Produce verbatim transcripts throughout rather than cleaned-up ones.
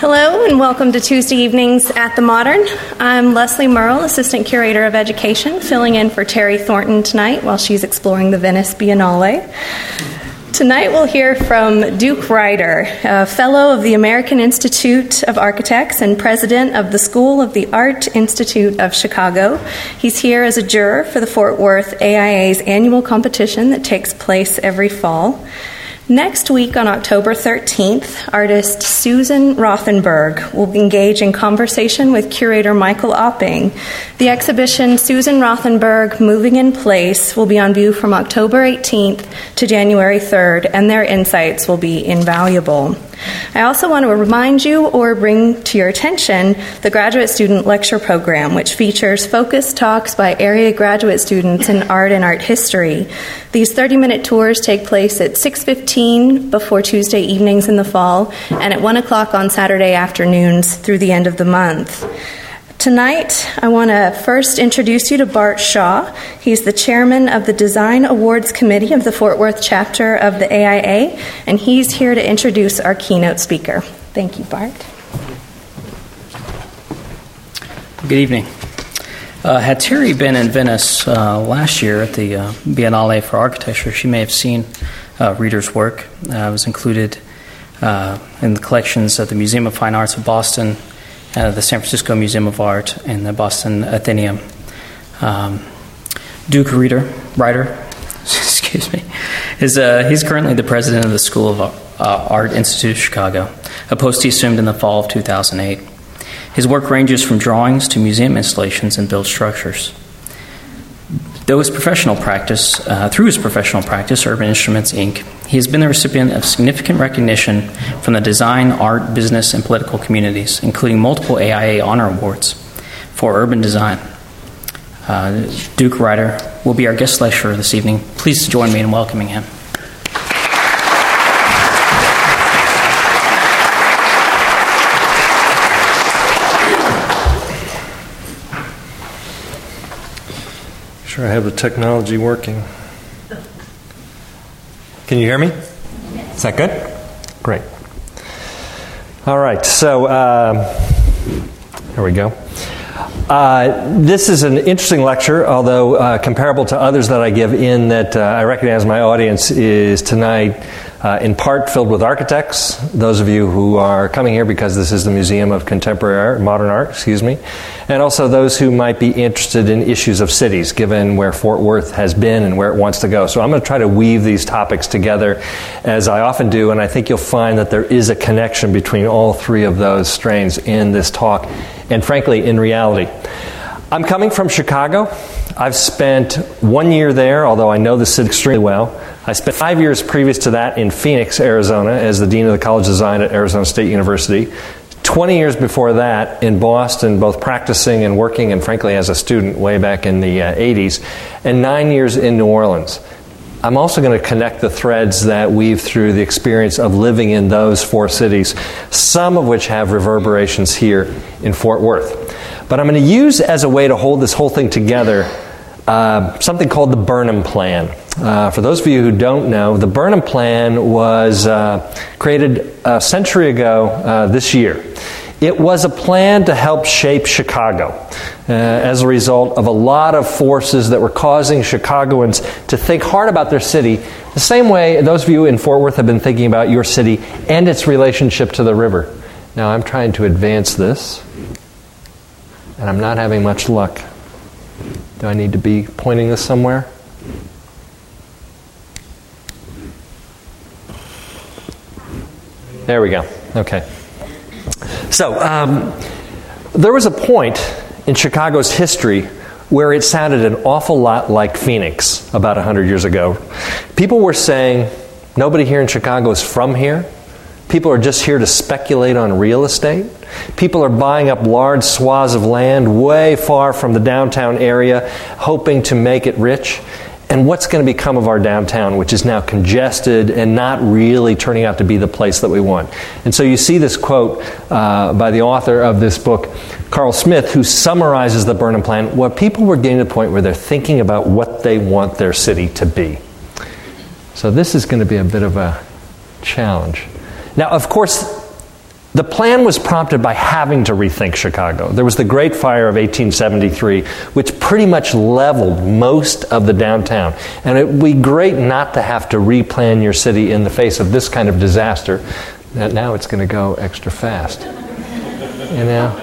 Hello and welcome to Tuesday Evenings at the Modern. I'm Leslie Merle, Assistant Curator of Education, filling in for Terry Thornton tonight while she's exploring the Venice Biennale. Tonight we'll hear from Duke Ryder, a Fellow of the American Institute of Architects and President of the School of the Art Institute of Chicago. He's here as a juror for the Fort Worth A I A's annual competition that takes place every fall. Next week on October thirteenth, artist Susan Rothenberg will engage in conversation with curator Michael Opping. The exhibition Susan Rothenberg Moving in Place will be on view from October eighteenth to January third, and their insights will be invaluable. I also want to remind you or bring to your attention the Graduate Student Lecture Program, which features focused talks by area graduate students in art and art history. These thirty-minute tours take place at six fifteen before Tuesday evenings in the fall and at one o'clock on Saturday afternoons through the end of the month. Tonight, I want to first introduce you to Bart Shaw. He's the chairman of the Design Awards Committee of the Fort Worth chapter of the A I A, and he's here to introduce our keynote speaker. Thank you, Bart. Good evening. Uh, had Terry been in Venice uh, last year at the uh, Biennale for Architecture, she may have seen uh, Ryder's work. Uh, it was included uh, in the collections of the Museum of Fine Arts of Boston, Uh, the San Francisco Museum of Art, and the Boston Athenaeum. Um, Duke Ryder, Ryder excuse me, is uh, he's currently the president of the School of uh, Art Institute of Chicago, a post he assumed in the fall of two thousand eight. His work ranges from drawings to museum installations and built structures. Though his professional practice, uh, through his professional practice, Urban Instruments, Incorporated, he has been the recipient of significant recognition from the design, art, business, and political communities, including multiple A I A honor awards for urban design. Uh, Duke Ryder will be our guest lecturer this evening. Please join me in welcoming him. Sure, I have the technology working. Can you hear me? Is that good? Great. All right, so um, here we go. Uh, this is an interesting lecture, although uh, comparable to others that I give, in that uh, I recognize my audience is tonight uh, in part filled with architects, those of you who are coming here because this is the Museum of Contemporary Art, Modern Art, excuse me, and also those who might be interested in issues of cities, given where Fort Worth has been and where it wants to go. So I'm going to try to weave these topics together, as I often do, and I think you'll find that there is a connection between all three of those strains in this talk, and frankly, in reality. I'm coming from Chicago. I've spent one year there, although I know the city extremely well. I spent five years previous to that in Phoenix, Arizona, as the Dean of the College of Design at Arizona State University. twenty years before that in Boston, both practicing and working, and frankly as a student way back in the uh, eighties, and nine years in New Orleans. I'm also going to connect the threads that weave through the experience of living in those four cities, some of which have reverberations here in Fort Worth. But I'm going to use as a way to hold this whole thing together uh, something called the Burnham Plan. Uh, for those of you who don't know, the Burnham Plan was uh, created a century ago uh, this year. It was a plan to help shape Chicago uh, as a result of a lot of forces that were causing Chicagoans to think hard about their city, the same way those of you in Fort Worth have been thinking about your city and its relationship to the river. Now I'm trying to advance this, and I'm not having much luck. Do I need to be pointing this somewhere? There we go. Okay. So, um, there was a point in Chicago's history where it sounded an awful lot like Phoenix about one hundred years ago. People were saying, nobody here in Chicago is from here. People are just here to speculate on real estate. People are buying up large swaths of land way far from the downtown area, hoping to make it rich. And what's going to become of our downtown, which is now congested and not really turning out to be the place that we want? And so you see this quote uh, by the author of this book, Carl Smith, who summarizes the Burnham Plan, where people were getting to the point where they're thinking about what they want their city to be. So this is going to be a bit of a challenge. Now, of course, The plan was prompted by having to rethink Chicago. There was the Great Fire of eighteen seventy-three, which pretty much leveled most of the downtown. And it would be great not to have to replan your city in the face of this kind of disaster. That now it's going to go extra fast. You know?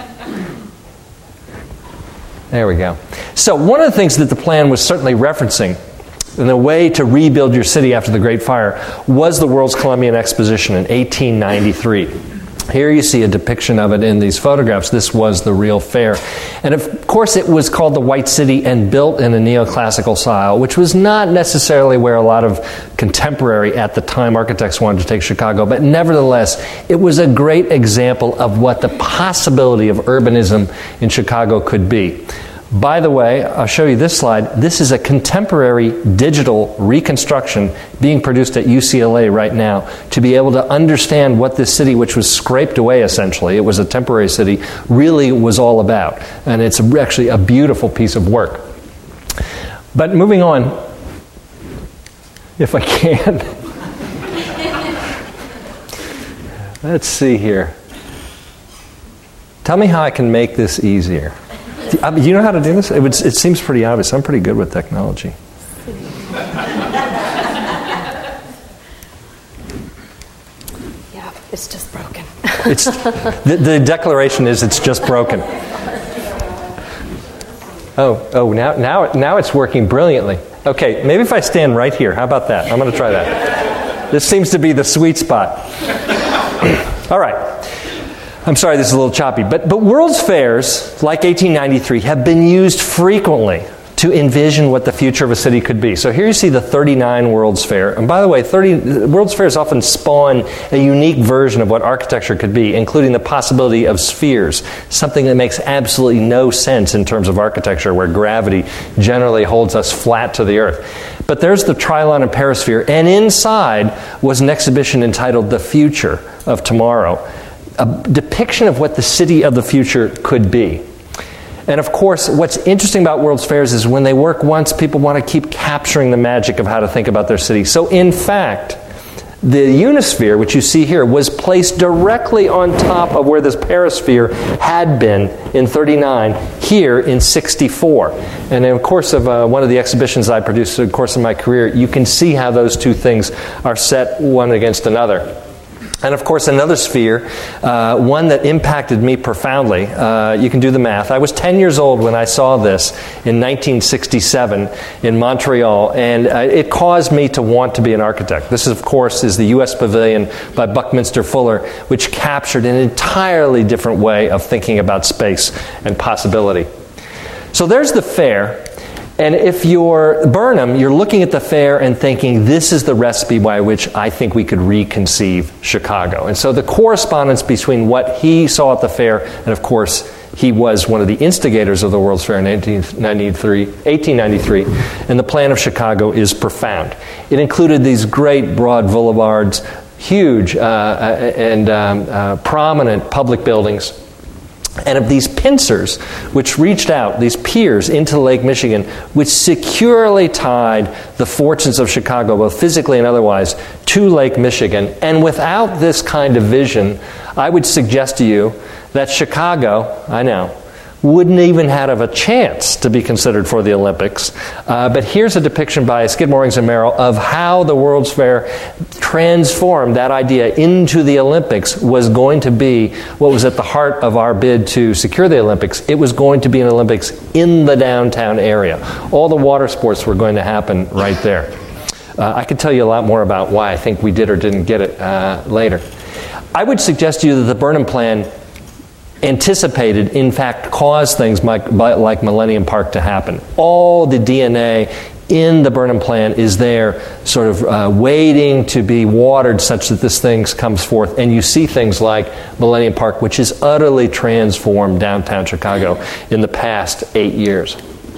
There we go. So one of the things that the plan was certainly referencing, and the way to rebuild your city after the Great Fire, was the World's Columbian Exposition in eighteen ninety-three. Here you see a depiction of it in these photographs. This was the real fair. And of course it was called the White City and built in a neoclassical style, which was not necessarily where a lot of contemporary at the time architects wanted to take Chicago, but nevertheless it was a great example of what the possibility of urbanism in Chicago could be. By the way, I'll show you this slide. This is a contemporary digital reconstruction being produced at U C L A right now to be able to understand what this city, which was scraped away essentially, it was a temporary city, really was all about. And it's actually a beautiful piece of work. But moving on, if I can. Let's see here. Tell me how I can make this easier. Do you know how to do this? It, would, it seems pretty obvious. I'm pretty good with technology. Yeah, it's just broken. It's, the, the declaration is it's just broken. Oh, oh, now, now, now it's working brilliantly. Okay, maybe if I stand right here. How about that? I'm going to try that. This seems to be the sweet spot. All right. I'm sorry this is a little choppy, but, but World's Fairs, like eighteen ninety-three, have been used frequently to envision what the future of a city could be. So here you see the thirty-nine World's Fair. And by the way, thirty, World's Fairs often spawn a unique version of what architecture could be, including the possibility of spheres, something that makes absolutely no sense in terms of architecture, where gravity generally holds us flat to the earth. But there's the Trilon and Perisphere, and inside was an exhibition entitled The Future of Tomorrow, a depiction of what the city of the future could be. And of course, what's interesting about World's Fairs is when they work once, people want to keep capturing the magic of how to think about their city. So in fact, the Unisphere, which you see here, was placed directly on top of where this Perisphere had been in thirty-nine, here in sixty-four. And in the course of uh, one of the exhibitions I produced in the course of my career, you can see how those two things are set one against another. And of course, another sphere, uh, one that impacted me profoundly. Uh, you can do the math. I was ten years old when I saw this in nineteen sixty-seven in Montreal, and uh, it caused me to want to be an architect. This, of course, is the U S Pavilion by Buckminster Fuller, which captured an entirely different way of thinking about space and possibility. So there's the fair. And if you're Burnham, you're looking at the fair and thinking, this is the recipe by which I think we could reconceive Chicago. And so the correspondence between what he saw at the fair, and of course, he was one of the instigators of the World's Fair in eighteen ninety-three, and the plan of Chicago is profound. It included these great broad boulevards, huge uh, and um, uh, prominent public buildings, and of these pincers, which reached out, these piers into Lake Michigan, which securely tied the fortunes of Chicago, both physically and otherwise, to Lake Michigan. And without this kind of vision, I would suggest to you that Chicago, I know, wouldn't even have a chance to be considered for the Olympics. Uh, but here's a depiction by Skidmore, Ings and Merrill of how the World's Fair transformed that idea into the Olympics was going to be what was at the heart of our bid to secure the Olympics. It was going to be an Olympics in the downtown area. All the water sports were going to happen right there. Uh, I could tell you a lot more about why I think we did or didn't get it uh, later. I would suggest to you that the Burnham Plan anticipated, in fact, caused things like, like Millennium Park to happen. All the D N A in the Burnham Plan is there, sort of uh, waiting to be watered such that this thing comes forth. And you see things like Millennium Park, which has utterly transformed downtown Chicago in the past eight years.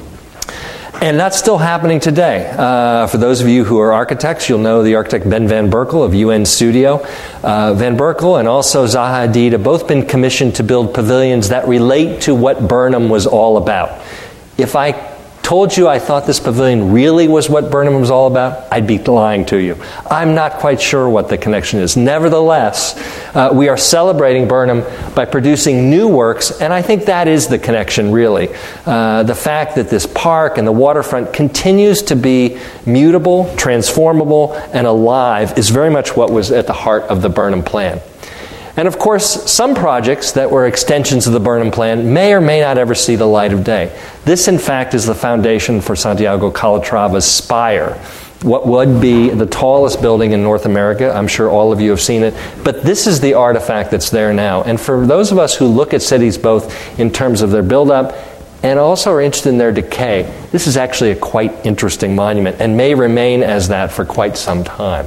And that's still happening today. Uh, for those of you who are architects, you'll know the architect Ben Van Berkel of U N Studio. Uh, Van Berkel and also Zaha Hadid have both been commissioned to build pavilions that relate to what Burnham was all about. If I told you I thought this pavilion really was what Burnham was all about, I'd be lying to you. I'm not quite sure what the connection is. Nevertheless, uh, we are celebrating Burnham by producing new works, and I think that is the connection, really. Uh, the fact that this park and the waterfront continues to be mutable, transformable, and alive is very much what was at the heart of the Burnham Plan. And of course, some projects that were extensions of the Burnham Plan may or may not ever see the light of day. This, in fact, is the foundation for Santiago Calatrava's spire, what would be the tallest building in North America. I'm sure all of you have seen it. But this is the artifact that's there now. And for those of us who look at cities both in terms of their buildup and also are interested in their decay, this is actually a quite interesting monument and may remain as that for quite some time.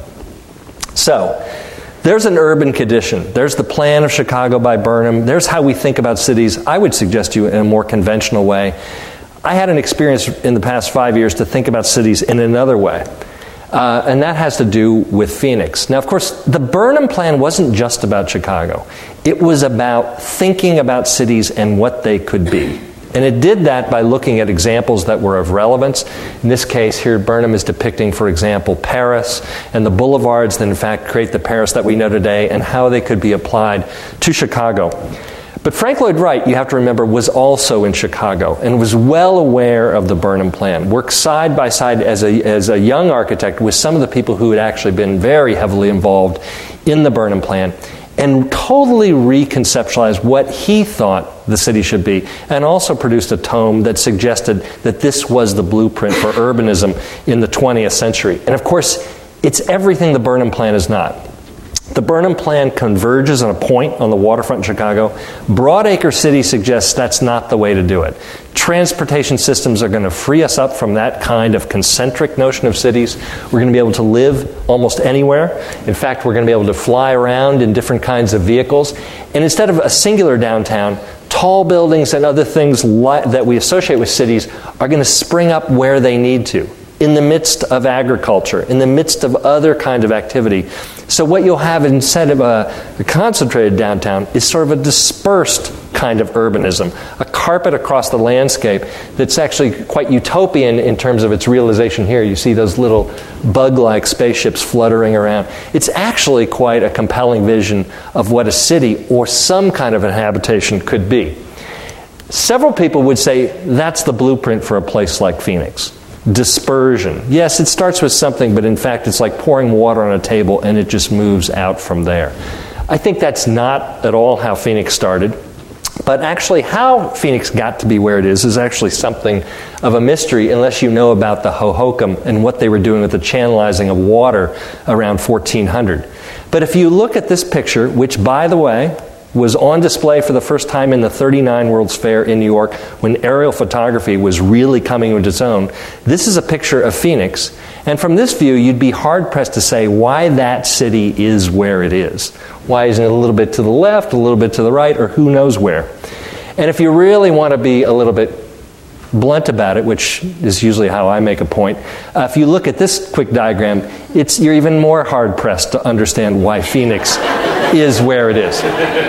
So, there's an urban condition. There's the plan of Chicago by Burnham. There's how we think about cities, I would suggest to you, in a more conventional way. I had an experience in the past five years to think about cities in another way. Uh, and that has to do with Phoenix. Now, of course, the Burnham Plan wasn't just about Chicago. It was about thinking about cities and what they could be. And it did that by looking at examples that were of relevance. In this case, here Burnham is depicting, for example, Paris and the boulevards that in fact create the Paris that we know today and how they could be applied to Chicago. But Frank Lloyd Wright, you have to remember, was also in Chicago and was well aware of the Burnham Plan, worked side by side as a, as a young architect with some of the people who had actually been very heavily involved in the Burnham Plan, and totally reconceptualized what he thought the city should be, and also produced a tome that suggested that this was the blueprint for urbanism in the twentieth century. And of course, it's everything the Burnham Plan is not. The Burnham Plan converges on a point on the waterfront in Chicago. Broadacre City suggests that's not the way to do it. Transportation systems are going to free us up from that kind of concentric notion of cities. We're going to be able to live almost anywhere. In fact, we're going to be able to fly around in different kinds of vehicles. And instead of a singular downtown, tall buildings and other things li- that we associate with cities are going to spring up where they need to, in the midst of agriculture, in the midst of other kind of activity. So what you'll have instead of a, a concentrated downtown is sort of a dispersed kind of urbanism, a carpet across the landscape that's actually quite utopian in terms of its realization here. You see those little bug-like spaceships fluttering around. It's actually quite a compelling vision of what a city or some kind of a habitation could be. Several people would say that's the blueprint for a place like Phoenix. Dispersion. Yes, it starts with something, but in fact it's like pouring water on a table and it just moves out from there. I think that's not at all how Phoenix started. But actually how Phoenix got to be where it is is actually something of a mystery unless you know about the Hohokam and what they were doing with the channelizing of water around fourteen hundred. But if you look at this picture, which by the way was on display for the first time in the thirty-nine World's Fair in New York when aerial photography was really coming into its own. This is a picture of Phoenix, and from this view you'd be hard-pressed to say why that city is where it is. Why isn't it a little bit to the left, a little bit to the right, or who knows where? And if you really want to be a little bit blunt about it, which is usually how I make a point, uh, if you look at this quick diagram, it's you're even more hard-pressed to understand why Phoenix is where it is.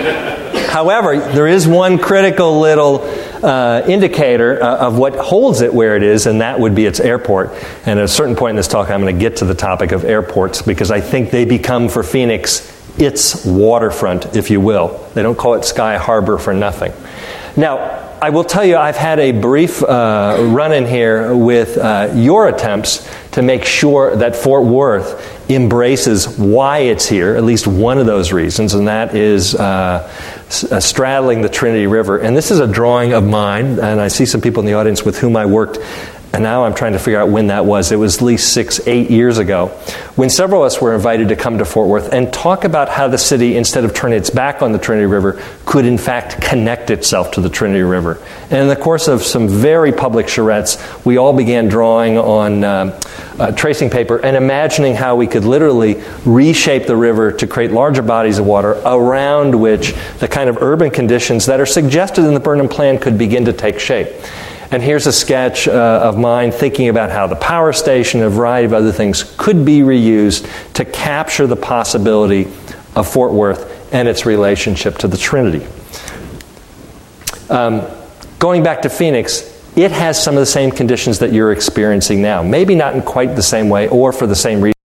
However, there is one critical little uh, indicator uh, of what holds it where it is, and that would be its airport. And at a certain point in this talk, I'm going to get to the topic of airports, because I think they become for Phoenix its waterfront, if you will. They don't call it Sky Harbor for nothing. Now, I will tell you, I've had a brief uh, run-in here with uh, your attempts to make sure that Fort Worth embraces why it's here, at least one of those reasons, and that is uh, straddling the Trinity River. And this is a drawing of mine, and I see some people in the audience with whom I worked, and now I'm trying to figure out when that was. It was at least six, eight years ago, when several of us were invited to come to Fort Worth and talk about how the city, instead of turning its back on the Trinity River, could in fact connect itself to the Trinity River. And in the course of some very public charrettes, we all began drawing on uh, uh, tracing paper and imagining how we could literally reshape the river to create larger bodies of water around which the kind of urban conditions that are suggested in the Burnham Plan could begin to take shape. And here's a sketch uh, of mine thinking about how the power station and a variety of other things could be reused to capture the possibility of Fort Worth and its relationship to the Trinity. Um, going back to Phoenix, it has some of the same conditions that you're experiencing now. Maybe not in quite the same way or for the same reason.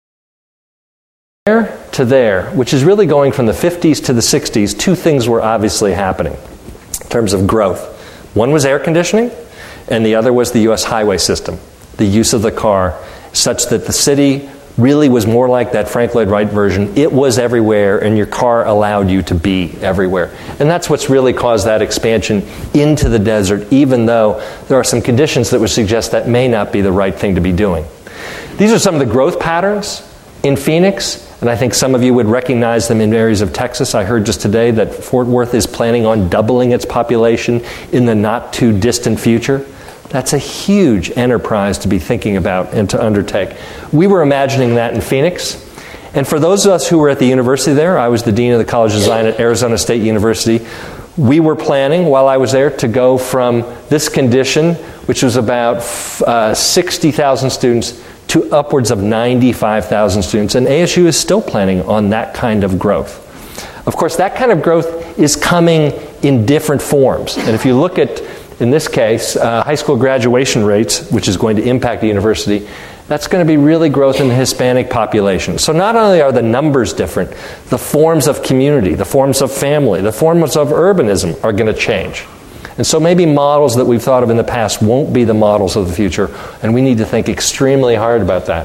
There to there, which is really going from the fifties to the sixties, two things were obviously happening in terms of growth. One was air conditioning, and the other was the U S highway system, the use of the car, such that the city really was more like that Frank Lloyd Wright version. It was everywhere, and your car allowed you to be everywhere. And that's what's really caused that expansion into the desert, even though there are some conditions that would suggest that may not be the right thing to be doing. These are some of the growth patterns in Phoenix, and I think some of you would recognize them in areas of Texas. I heard just today that Fort Worth is planning on doubling its population in the not-too-distant future. That's a huge enterprise to be thinking about and to undertake. We were imagining that in Phoenix. And for those of us who were at the university there, I was the dean of the College of Design at Arizona State University, we were planning, while I was there, to go from this condition, which was about uh, sixty thousand students, to upwards of ninety-five thousand students. And A S U is still planning on that kind of growth. Of course, that kind of growth is coming in different forms. And if you look at, in this case, uh, high school graduation rates, which is going to impact the university, that's going to be really growth in the Hispanic population. So not only are the numbers different, the forms of community, the forms of family, the forms of urbanism are going to change. And so maybe models that we've thought of in the past won't be the models of the future, and we need to think extremely hard about that.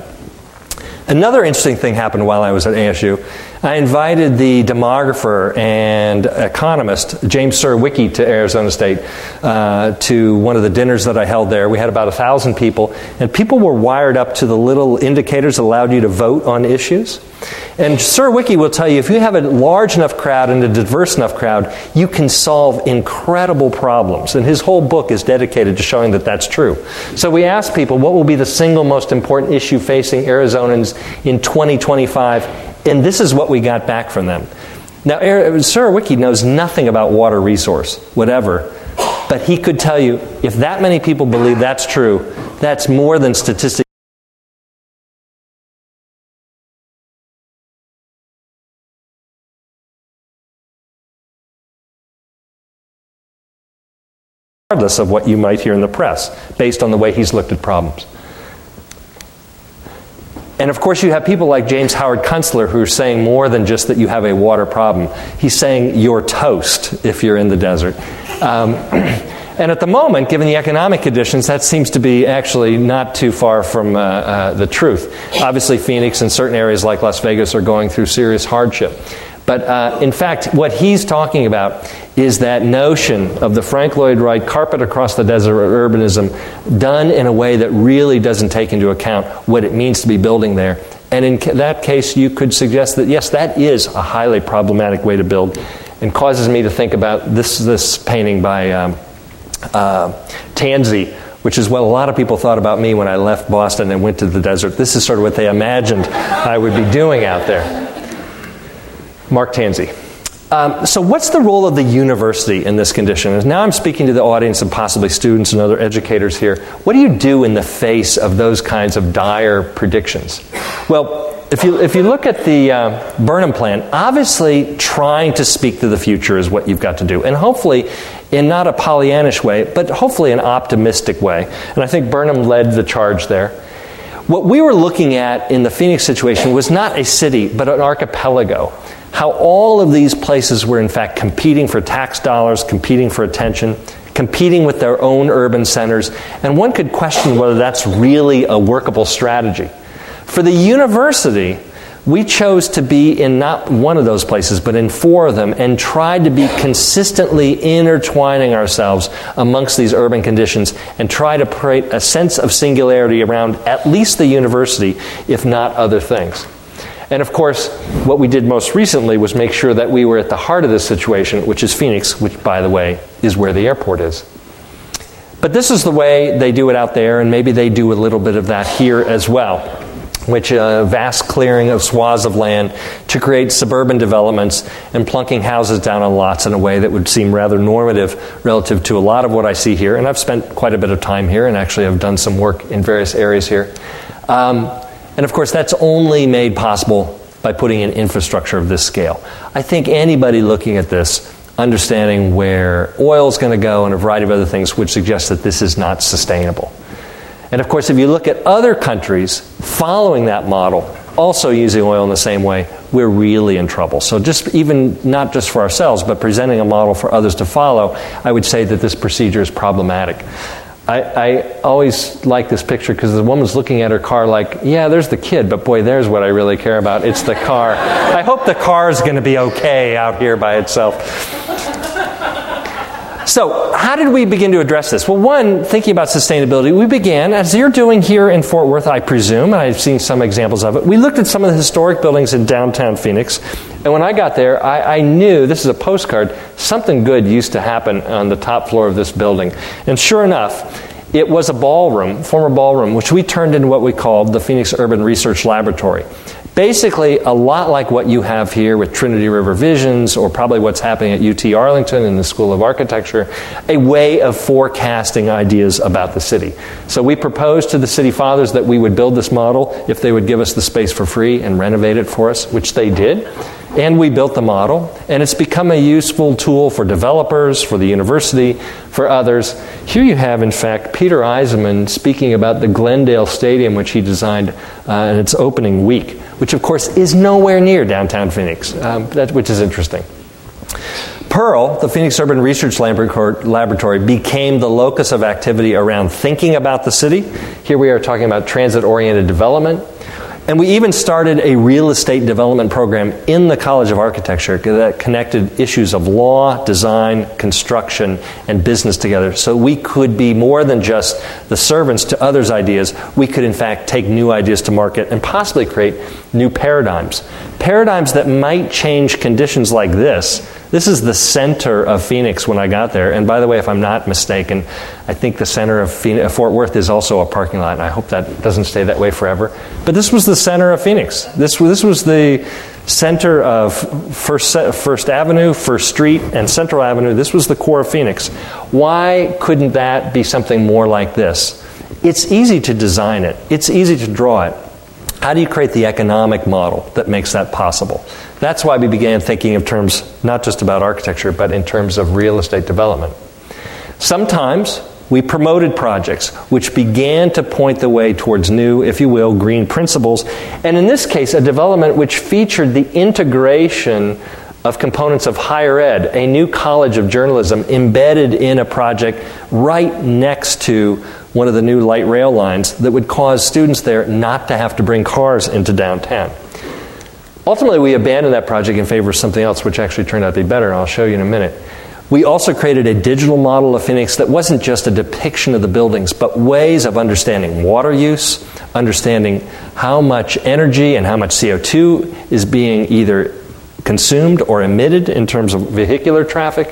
Another interesting thing happened while I was at A S U. I invited the demographer and economist James Surowiecki to Arizona State uh, to one of the dinners that I held there. We had about a thousand people, and people were wired up to the little indicators that allowed you to vote on issues. And Surowiecki will tell you, if you have a large enough crowd and a diverse enough crowd, you can solve incredible problems. And his whole book is dedicated to showing that that's true. So we asked people, what will be the single most important issue facing Arizonans in twenty twenty-five? And this is what we got back from them. Now, Surowiecki knows nothing about water resource, whatever, but he could tell you, if that many people believe that's true, that's more than statistics. Regardless of what you might hear in the press, based on the way he's looked at problems. And of course you have people like James Howard Kunstler who are saying more than just that you have a water problem. He's saying you're toast if you're in the desert. Um, and at the moment, given the economic conditions, that seems to be actually not too far from uh, uh, the truth. Obviously Phoenix and certain areas like Las Vegas are going through serious hardship. But uh, in fact, what he's talking about is that notion of the Frank Lloyd Wright carpet across the desert urbanism done in a way that really doesn't take into account what it means to be building there. And in ca- that case, you could suggest that, yes, that is a highly problematic way to build, and causes me to think about this, this painting by um, uh, Tansey, which is what a lot of people thought about me when I left Boston and went to the desert. This is sort of what they imagined I would be doing out there. Mark Tansey. Um, so what's the role of the university in this condition? And now I'm speaking to the audience and possibly students and other educators here. What do you do in the face of those kinds of dire predictions? Well, if you if you look at the uh, Burnham Plan, obviously trying to speak to the future is what you've got to do. And hopefully in not a Pollyannish way, but hopefully an optimistic way. And I think Burnham led the charge there. What we were looking at in the Phoenix situation was not a city, but an archipelago. How all of these places were in fact competing for tax dollars, competing for attention, competing with their own urban centers, and one could question whether that's really a workable strategy. For the university, we chose to be in not one of those places, but in four of them, and tried to be consistently intertwining ourselves amongst these urban conditions and try to create a sense of singularity around at least the university, if not other things. And of course, what we did most recently was make sure that we were at the heart of this situation, which is Phoenix, which, by the way, is where the airport is. But this is the way they do it out there, and maybe they do a little bit of that here as well, which a uh, vast clearing of swaths of land to create suburban developments and plunking houses down on lots in a way that would seem rather normative relative to a lot of what I see here. And I've spent quite a bit of time here, and actually I've done some work in various areas here. Um, And of course, that's only made possible by putting in infrastructure of this scale. I think anybody looking at this understanding where oil is going to go, and a variety of other things which suggest that this is not sustainable. And of course, if you look at other countries following that model, also using oil in the same way, we're really in trouble. So just even, not just for ourselves, but presenting a model for others to follow, I would say that this procedure is problematic. I, I always like this picture because the woman's looking at her car like, yeah, there's the kid, but boy, there's what I really care about. It's the car. I hope the car is going to be okay out here by itself. So how did we begin to address this? Well, one, thinking about sustainability, we began, as you're doing here in Fort Worth, I presume, and I've seen some examples of it, we looked at some of the historic buildings in downtown Phoenix, and when I got there, I, I knew, this is a postcard, something good used to happen on the top floor of this building. And sure enough, it was a ballroom, former ballroom, which we turned into what we called the Phoenix Urban Research Laboratory. Basically, a lot like what you have here with Trinity River Visions, or probably what's happening at U T Arlington in the School of Architecture, a way of forecasting ideas about the city. So we proposed to the city fathers that we would build this model if they would give us the space for free and renovate it for us, which they did. And we built the model, and it's become a useful tool for developers, for the university, for others. Here you have, in fact, Peter Eisenman speaking about the Glendale Stadium, which he designed uh, in its opening week, which, of course, is nowhere near downtown Phoenix, um, that, which is interesting. Pearl, the Phoenix Urban Research Laboratory, became the locus of activity around thinking about the city. Here we are talking about transit-oriented development. And we even started a real estate development program in the College of Architecture that connected issues of law, design, construction, and business together. So we could be more than just the servants to others' ideas. We could, in fact, take new ideas to market and possibly create new paradigms. Paradigms that might change conditions like this. This is the center of Phoenix when I got there. And by the way, if I'm not mistaken, I think the center of Phoenix, Fort Worth is also a parking lot, and I hope that doesn't stay that way forever. But this was the center of Phoenix. This, this was the center of First, First Avenue, First Street, and Central Avenue. This was the core of Phoenix. Why couldn't that be something more like this? It's easy to design it. It's easy to draw it. How do you create the economic model that makes that possible? That's why we began thinking of terms not just about architecture, but in terms of real estate development. Sometimes we promoted projects which began to point the way towards new, if you will, green principles. And in this case, a development which featured the integration of components of higher ed, a new college of journalism embedded in a project right next to one of the new light rail lines that would cause students there not to have to bring cars into downtown. Ultimately, we abandoned that project in favor of something else, which actually turned out to be better, and I'll show you in a minute. We also created a digital model of Phoenix that wasn't just a depiction of the buildings, but ways of understanding water use, understanding how much energy and how much C O two is being either consumed or emitted in terms of vehicular traffic.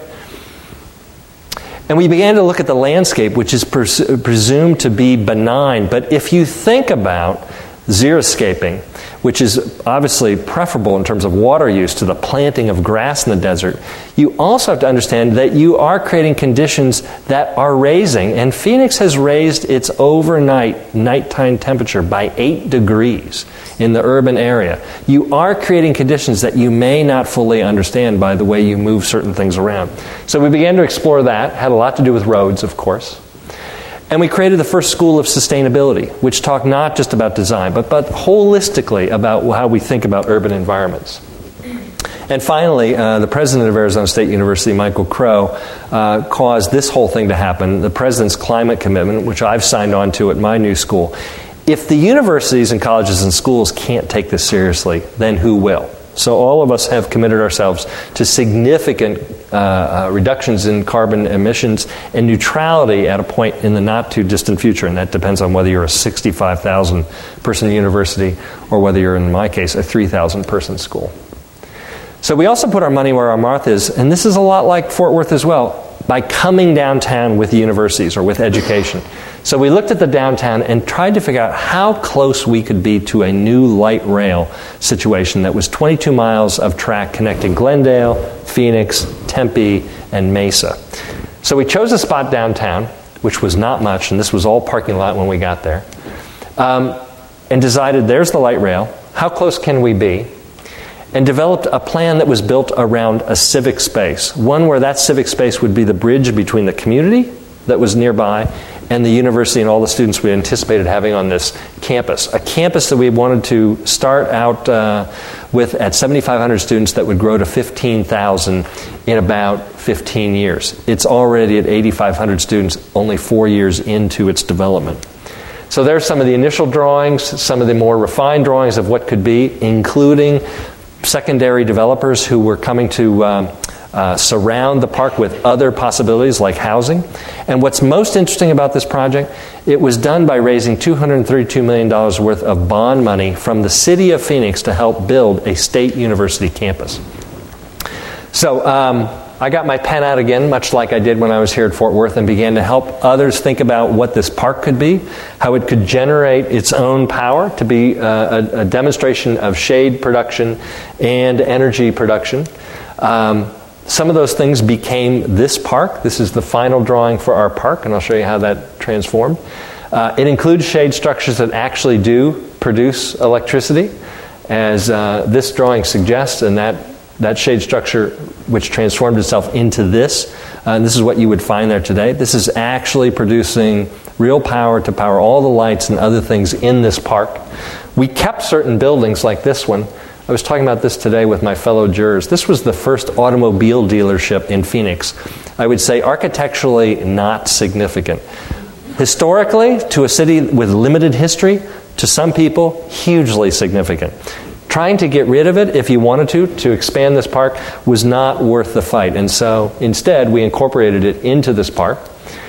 And we began to look at the landscape, which is pres- presumed to be benign. But if you think about xeriscaping, which is obviously preferable in terms of water use to the planting of grass in the desert, you also have to understand that you are creating conditions that are raising, and Phoenix has raised its overnight nighttime temperature by eight degrees in the urban area. You are creating conditions that you may not fully understand by the way you move certain things around. So we began to explore that, had a lot to do with roads, of course. And we created the first school of sustainability, which talked not just about design, but, but holistically about how we think about urban environments. And finally, uh, the president of Arizona State University, Michael Crow, uh, caused this whole thing to happen, the president's climate commitment, which I've signed on to at my new school. If the universities and colleges and schools can't take this seriously, then who will? So all of us have committed ourselves to significant uh, uh, reductions in carbon emissions and neutrality at a point in the not-too-distant future. And that depends on whether you're a sixty-five thousand person university or whether you're, in my case, a three thousand person school. So we also put our money where our mouth is, and this is a lot like Fort Worth as well, by coming downtown with the universities or with education. So we looked at the downtown and tried to figure out how close we could be to a new light rail situation that was twenty-two miles of track connecting Glendale, Phoenix, Tempe, and Mesa. So we chose a spot downtown, which was not much, and this was all parking lot when we got there, um, and decided there's the light rail. How close can we be? and developed a plan that was built around a civic space, one where that civic space would be the bridge between the community that was nearby and the university and all the students we anticipated having on this campus. A campus that we wanted to start out uh, with at seventy-five hundred students that would grow to fifteen thousand in about fifteen years. It's already at eighty-five hundred students, only four years into its development. So there's some of the initial drawings, some of the more refined drawings of what could be, including secondary developers who were coming to um, uh, surround the park with other possibilities like housing. And what's most interesting about this project, it was done by raising two hundred thirty-two million dollars worth of bond money from the city of Phoenix to help build a state university campus. So um, I got my pen out again, much like I did when I was here at Fort Worth, and began to help others think about what this park could be, how it could generate its own power to be uh, a, a demonstration of shade production and energy production. Um, some of those things became this park. This is the final drawing for our park, and I'll show you how that transformed. Uh, it includes shade structures that actually do produce electricity, as uh, this drawing suggests, and that That shade structure, which transformed itself into this, uh, and this is what you would find there today. This is actually producing real power to power all the lights and other things in this park. We kept certain buildings like this one. I was talking about this today with my fellow jurors. This was the first automobile dealership in Phoenix. I would say architecturally not significant. Historically, to a city with limited history, to some people, hugely significant. Trying to get rid of it, if you wanted to, to expand this park, was not worth the fight. And so instead, we incorporated it into this park.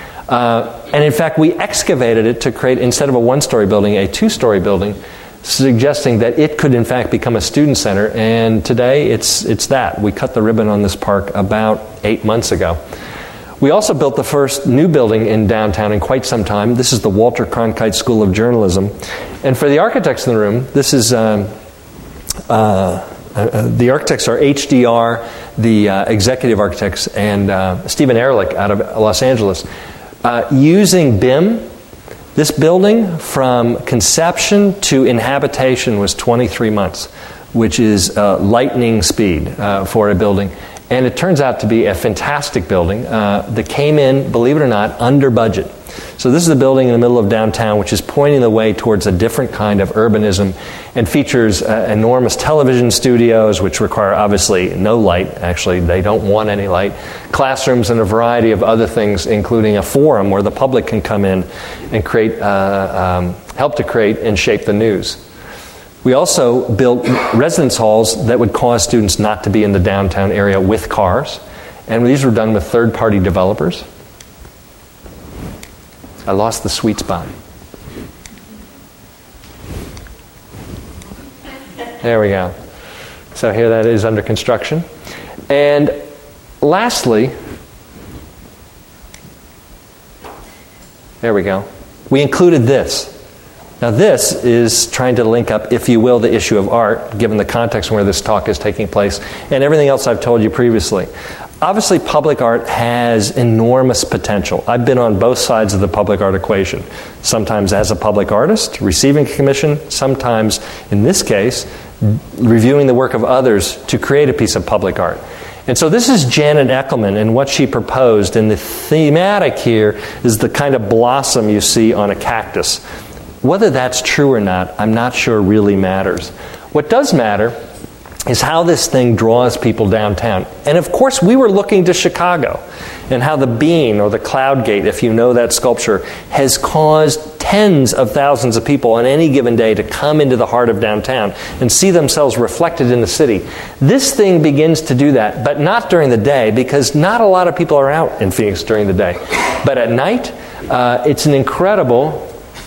Uh, and in fact, we excavated it to create, instead of a one-story building, a two-story building, suggesting that it could in fact become a student center. And today, it's it's that. We cut the ribbon on this park about eight months ago. We also built the first new building in downtown in quite some time. This is the Walter Cronkite School of Journalism. And for the architects in the room, this is... Um, Uh, uh, the architects are H D R, the uh, executive architects, and uh, Stephen Ehrlich out of Los Angeles. Uh, using B I M, this building from conception to inhabitation was twenty-three months, which is uh, lightning speed uh, for a building. And it turns out to be a fantastic building uh, that came in, believe it or not, under budget. So this is a building in the middle of downtown which is pointing the way towards a different kind of urbanism and features uh, enormous television studios which require obviously no light. Actually, they don't want any light. Classrooms and a variety of other things, including a forum where the public can come in and create, uh, um, help to create and shape the news. We also built residence halls that would cause students not to be in the downtown area with cars. And these were done with third-party developers. I lost the sweet spot. There we go. So here that is under construction. And lastly, there we go. We included this. Now this is trying to link up, if you will, the issue of art, given the context where this talk is taking place, and everything else I've told you previously. Obviously, public art has enormous potential. I've been on both sides of the public art equation. Sometimes as a public artist, receiving a commission, sometimes, in this case, reviewing the work of others to create a piece of public art. And so this is Janet Eckelman and what she proposed, and the thematic here is the kind of blossom you see on a cactus. Whether that's true or not, I'm not sure really matters. What does matter is how this thing draws people downtown. And of course, we were looking to Chicago and how the bean or the cloud gate, if you know that sculpture, has caused tens of thousands of people on any given day to come into the heart of downtown and see themselves reflected in the city. This thing begins to do that, but not during the day, because not a lot of people are out in Phoenix during the day. But at night, uh, it's an incredible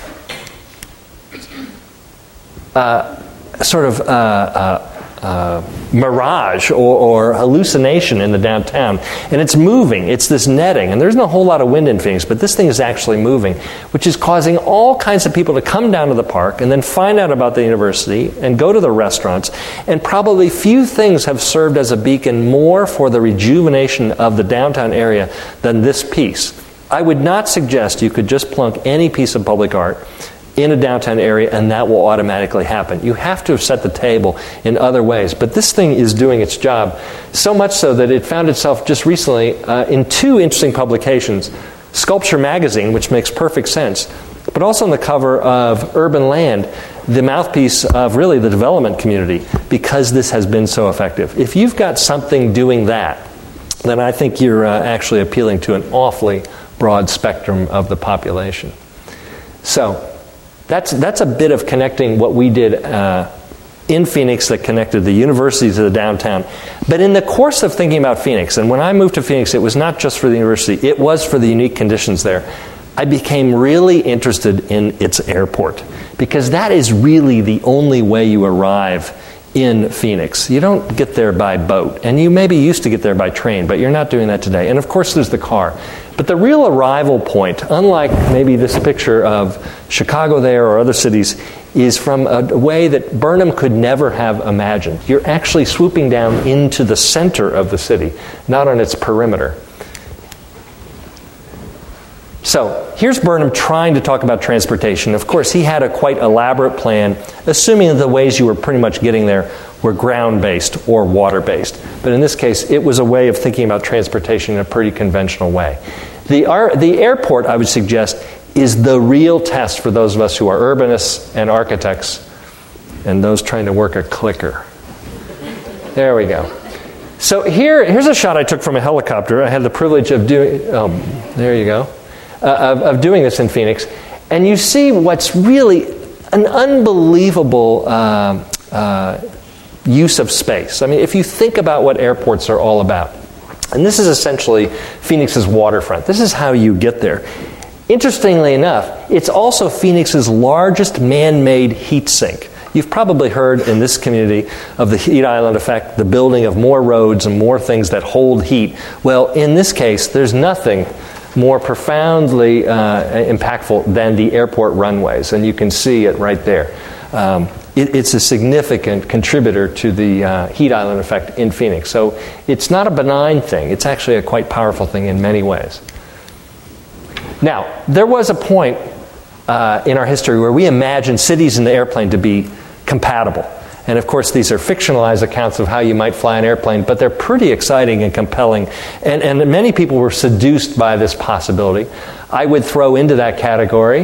uh, sort of uh, uh, Uh, mirage or, or hallucination in the downtown. And it's moving. It's this netting. And there's not a whole lot of wind in Phoenix, but this thing is actually moving, which is causing all kinds of people to come down to the park and then find out about the university and go to the restaurants. And probably few things have served as a beacon more for the rejuvenation of the downtown area than this piece. I would not suggest you could just plunk any piece of public art in a downtown area, and that will automatically happen. You have to have set the table in other ways. But this thing is doing its job, so much so that it found itself just recently uh, in two interesting publications, Sculpture Magazine, which makes perfect sense, but also on the cover of Urban Land, the mouthpiece of really the development community, because this has been so effective. If you've got something doing that, then I think you're uh, actually appealing to an awfully broad spectrum of the population. So that's that's a bit of connecting what we did uh, in Phoenix that connected the university to the downtown. But in the course of thinking about Phoenix, and when I moved to Phoenix, it was not just for the university, it was for the unique conditions there. I became really interested in its airport, because that is really the only way you arrive in Phoenix. You don't get there by boat, and you maybe used to get there by train, but you're not doing that today. And of course there's the car. But the real arrival point, unlike maybe this picture of Chicago there or other cities, is from a way that Burnham could never have imagined. You're actually swooping down into the center of the city, not on its perimeter. So here's Burnham trying to talk about transportation. Of course, he had a quite elaborate plan, assuming that the ways you were pretty much getting there were ground-based or water-based. But in this case, it was a way of thinking about transportation in a pretty conventional way. The, ar- the airport, I would suggest, is the real test for those of us who are urbanists and architects and those trying to work a clicker. There we go. So here, here's a shot I took from a helicopter. I had the privilege of doing... Oh, there you go. Uh, of, of doing this in Phoenix, and you see what's really an unbelievable uh, uh, use of space. I mean, if you think about what airports are all about, and this is essentially Phoenix's waterfront. This is how you get there. Interestingly enough, it's also Phoenix's largest man-made heat sink. You've probably heard in this community of the heat island effect, the building of more roads and more things that hold heat. Well, in this case, there's nothing more profoundly uh, impactful than the airport runways, and you can see it right there. Um, it, it's a significant contributor to the uh, heat island effect in Phoenix. So it's not a benign thing. It's actually a quite powerful thing in many ways. Now, there was a point uh, in our history where we imagined cities and the airplane to be compatible. And of course, these are fictionalized accounts of how you might fly an airplane, but they're pretty exciting and compelling. And, and many people were seduced by this possibility. I would throw into that category.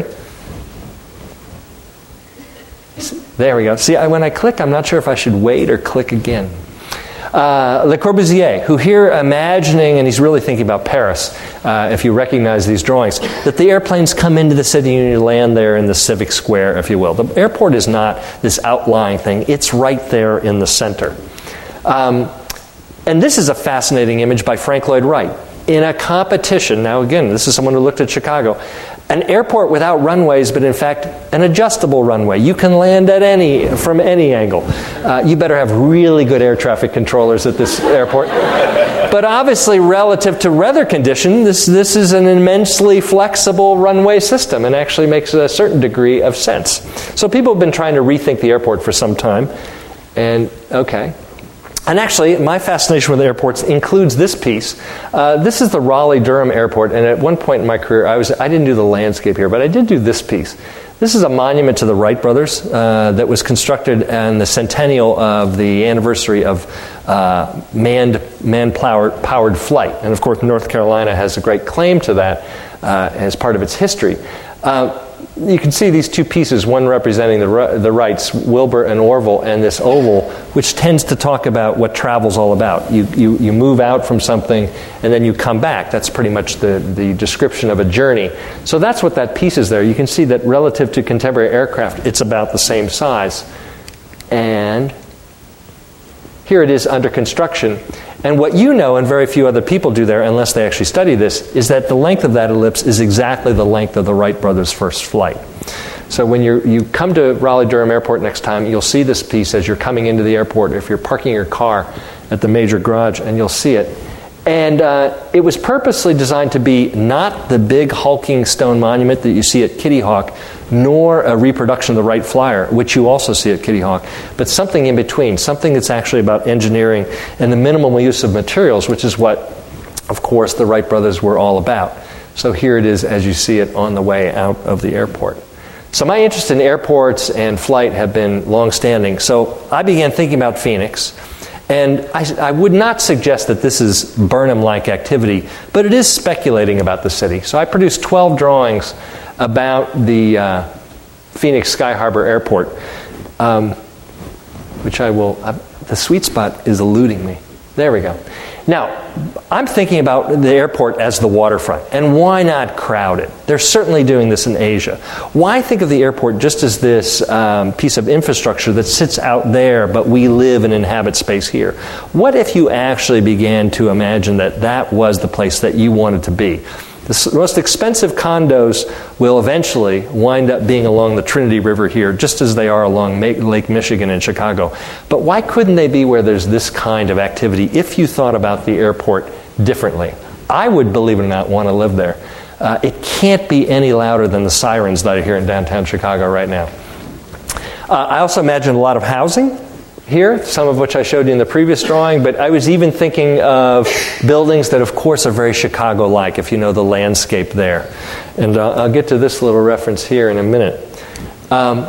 There we go. See, I, when I click, I'm not sure if I should wait or click again. Uh, Le Corbusier, who here imagining, and he's really thinking about Paris, uh, if you recognize these drawings, that the airplanes come into the city and you land there in the civic square, if you will. The airport is not this outlying thing. It's right there in the center. Um, and this is a fascinating image by Frank Lloyd Wright. In a competition, now again, this is someone who looked at Chicago, an airport without runways, but in fact, an adjustable runway. You can land at any, from any angle. Uh, you better have really good air traffic controllers at this airport. But obviously, relative to weather condition, this, this is an immensely flexible runway system and actually makes a certain degree of sense. So people have been trying to rethink the airport for some time. And, okay. And actually, my fascination with airports includes this piece. Uh, this is the Raleigh-Durham Airport, and at one point in my career, I was I didn't do the landscape here, but I did do this piece. This is a monument to the Wright brothers uh, that was constructed on the centennial of the anniversary of uh, manned, manned-powered powered flight. And of course, North Carolina has a great claim to that uh, as part of its history. Uh, You can see these two pieces, one representing the the Wrights, Wilbur and Orville, and this oval, which tends to talk about what travel's all about. You, you you move out from something, and then you come back. That's pretty much the, the description of a journey. So that's what that piece is there. You can see that relative to contemporary aircraft, it's about the same size. And here it is under construction. And what you know, and very few other people do there, unless they actually study this, is that the length of that ellipse is exactly the length of the Wright brothers' first flight. So when you you come to Raleigh-Durham Airport next time, you'll see this piece as you're coming into the airport, if you're parking your car at the major garage, and you'll see it. And uh, it was purposely designed to be not the big hulking stone monument that you see at Kitty Hawk, nor a reproduction of the Wright Flyer, which you also see at Kitty Hawk, but something in between, something that's actually about engineering and the minimal use of materials, which is what, of course, the Wright brothers were all about. So here it is as you see it on the way out of the airport. So my interest in airports and flight have been long-standing. So I began thinking about Phoenix. And I, I would not suggest that this is Burnham-like activity, but it is speculating about the city. So I produced twelve drawings about the uh, Phoenix Sky Harbor Airport, um, which I will... Uh, the sweet spot is eluding me. There we go. Now, I'm thinking about the airport as the waterfront, and why not crowd it? They're certainly doing this in Asia. Why think of the airport just as this um, piece of infrastructure that sits out there, but we live and inhabit space here? What if you actually began to imagine that that was the place that you wanted to be? The most expensive condos will eventually wind up being along the Trinity River here, just as they are along Lake Michigan in Chicago. But why couldn't they be where there's this kind of activity if you thought about the airport differently? I would, believe it or not, want to live there. Uh, it can't be any louder than the sirens that I hear in downtown Chicago right now. Uh, I also imagine a lot of housing here, some of which I showed you in the previous drawing, but I was even thinking of buildings that, of course, are very Chicago-like, if you know the landscape there. And uh, I'll get to this little reference here in a minute. Um,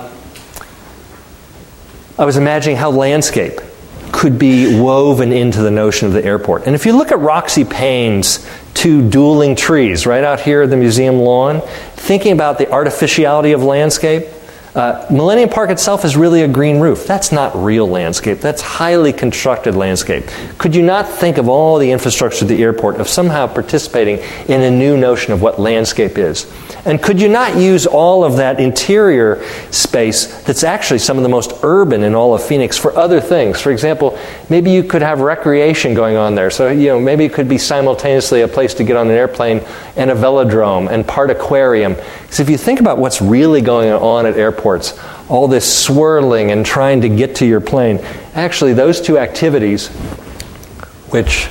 I was imagining how landscape could be woven into the notion of the airport. And if you look at Roxy Payne's two dueling trees right out here at the museum lawn, thinking about the artificiality of landscape, Uh, Millennium Park itself is really a green roof. That's not real landscape. That's highly constructed landscape. Could you not think of all the infrastructure of the airport of somehow participating in a new notion of what landscape is? And could you not use all of that interior space that's actually some of the most urban in all of Phoenix for other things? For example, maybe you could have recreation going on there. So, you know, maybe it could be simultaneously a place to get on an airplane and a velodrome and part aquarium. Because if you think about what's really going on at airports, all this swirling and trying to get to your plane, actually those two activities, which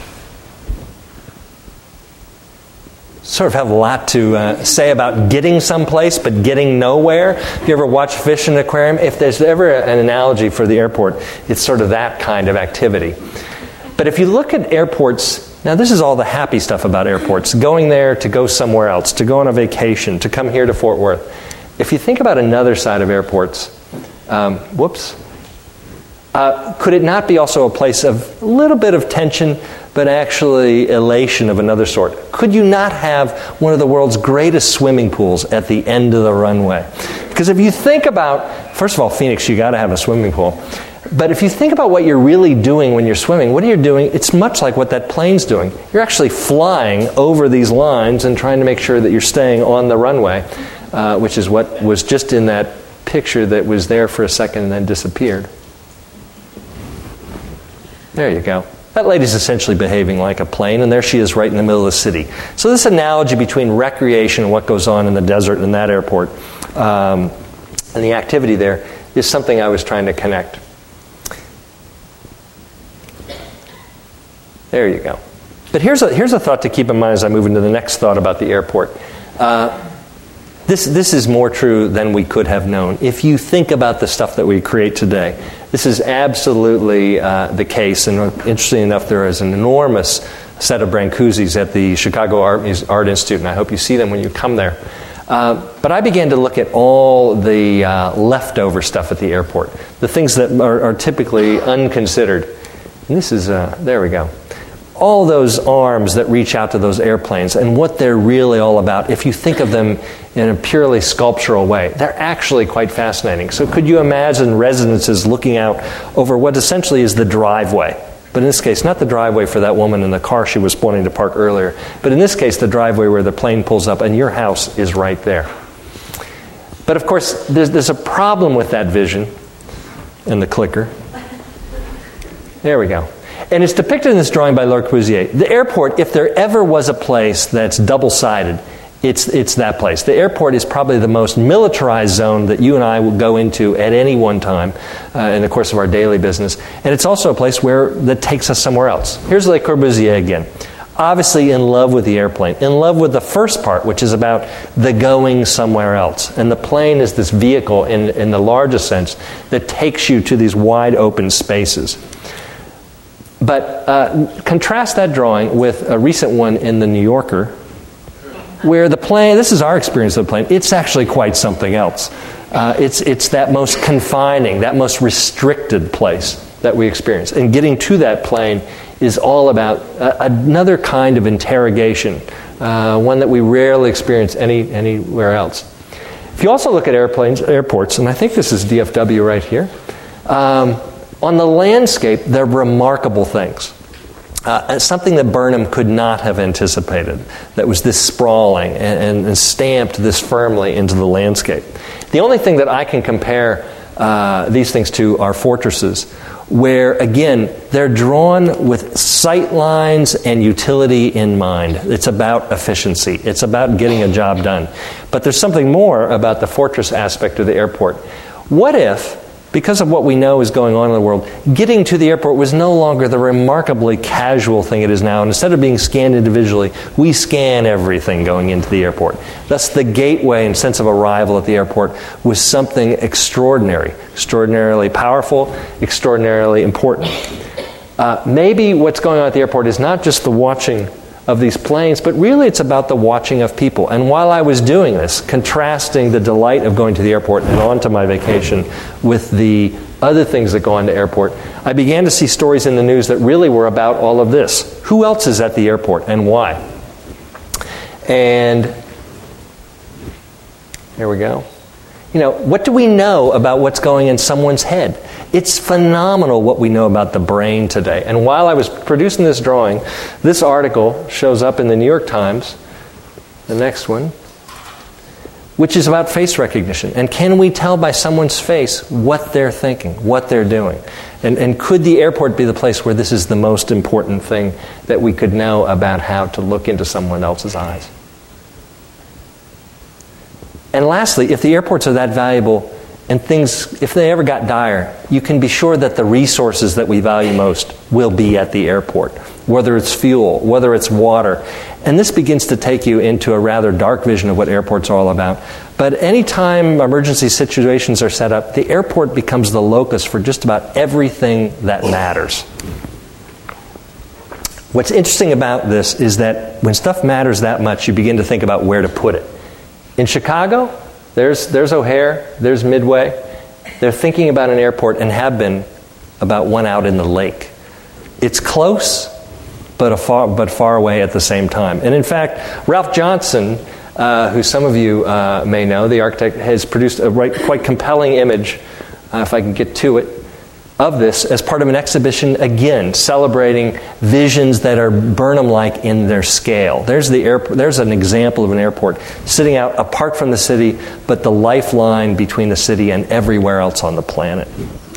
sort of have a lot to uh, say about getting someplace but getting nowhere. If you ever watch Fish in an Aquarium, if there's ever an analogy for the airport, it's sort of that kind of activity. But if you look at airports, now this is all the happy stuff about airports, going there to go somewhere else, to go on a vacation, to come here to Fort Worth. If you think about another side of airports, um, whoops, uh, could it not be also a place of a little bit of tension, but actually elation of another sort? Could you not have one of the world's greatest swimming pools at the end of the runway? Because if you think about, first of all, Phoenix, you got to have a swimming pool. But if you think about what you're really doing when you're swimming, what are you doing? It's much like what that plane's doing. You're actually flying over these lines and trying to make sure that you're staying on the runway, uh, which is what was just in that picture that was there for a second and then disappeared. There you go. That lady's essentially behaving like a plane, and there she is right in the middle of the city. So this analogy between recreation and what goes on in the desert and in that airport, um, and the activity there, is something I was trying to connect. There you go. But here's a, here's a thought to keep in mind as I move into the next thought about the airport. Uh, this, this is more true than we could have known. If you think about the stuff that we create today, this is absolutely uh, the case. And interestingly enough, there is an enormous set of Brancusis at the Chicago Art, Art Institute, and I hope you see them when you come there. Uh, but I began to look at all the uh, leftover stuff at the airport, the things that are, are typically unconsidered. And this is, uh, there we go. All those arms that reach out to those airplanes and what they're really all about, if you think of them in a purely sculptural way, they're actually quite fascinating. So could you imagine residences looking out over what essentially is the driveway? But in this case, not the driveway for that woman in the car she was wanting to park earlier, but in this case, the driveway where the plane pulls up and your house is right there. But of course, there's, there's a problem with that vision and the clicker. There we go. And it's depicted in this drawing by Le Corbusier. The airport, if there ever was a place that's double-sided, it's it's that place. The airport is probably the most militarized zone that you and I will go into at any one time uh, in the course of our daily business. And it's also a place where that takes us somewhere else. Here's Le Corbusier again. Obviously in love with the airplane, in love with the first part, which is about the going somewhere else. And the plane is this vehicle in, in the largest sense that takes you to these wide open spaces. But uh, contrast that drawing with a recent one in the New Yorker. where the plane, this is our experience of the plane, it's actually quite something else. Uh, it's, it's that most confining, that most restricted place that we experience. And getting to that plane is all about uh, another kind of interrogation, uh, one that we rarely experience any, anywhere else. If you also look at airplanes, airports, and I think this is D F W right here, um, on the landscape, they're remarkable things. Uh, something that Burnham could not have anticipated, that was this sprawling and, and stamped this firmly into the landscape. The only thing that I can compare uh, these things to are fortresses, where, again, they're drawn with sight lines and utility in mind. It's about efficiency. It's about getting a job done. But there's something more about the fortress aspect of the airport. What if, because of what we know is going on in the world, getting to the airport was no longer the remarkably casual thing it is now, and instead of being scanned individually, we scan everything going into the airport. Thus, the gateway and sense of arrival at the airport was something extraordinary, extraordinarily powerful, extraordinarily important. Uh, maybe what's going on at the airport is not just the watching of these planes, but really it's about the watching of people. And while I was doing this, contrasting the delight of going to the airport and on to my vacation with the other things that go on to airport, I began to see stories in the news that really were about all of this. Who else is at the airport and why? And there we go. You know, what do we know about what's going in someone's head? It's phenomenal what we know about the brain today. And while I was producing this drawing, this article shows up in the New York Times, the next one, which is about face recognition. And can we tell by someone's face what they're thinking, what they're doing? And, and could the airport be the place where this is the most important thing that we could know about how to look into someone else's eyes? And lastly, if the airports are that valuable and things, if they ever got dire, you can be sure that the resources that we value most will be at the airport, whether it's fuel, whether it's water. And this begins to take you into a rather dark vision of what airports are all about. But anytime emergency situations are set up, the airport becomes the locus for just about everything that matters. What's interesting about this is that when stuff matters that much, you begin to think about where to put it. In Chicago, there's there's O'Hare, there's Midway. They're thinking about an airport and have been about one out in the lake. It's close, but a far but far away at the same time. And in fact, Ralph Johnson, uh, who some of you uh, may know, the architect, has produced a right, quite compelling image, uh, if I can get to it, of this as part of an exhibition, again, celebrating visions that are Burnham-like in their scale. There's the airport. There's an example of an airport sitting out apart from the city, but the lifeline between the city and everywhere else on the planet.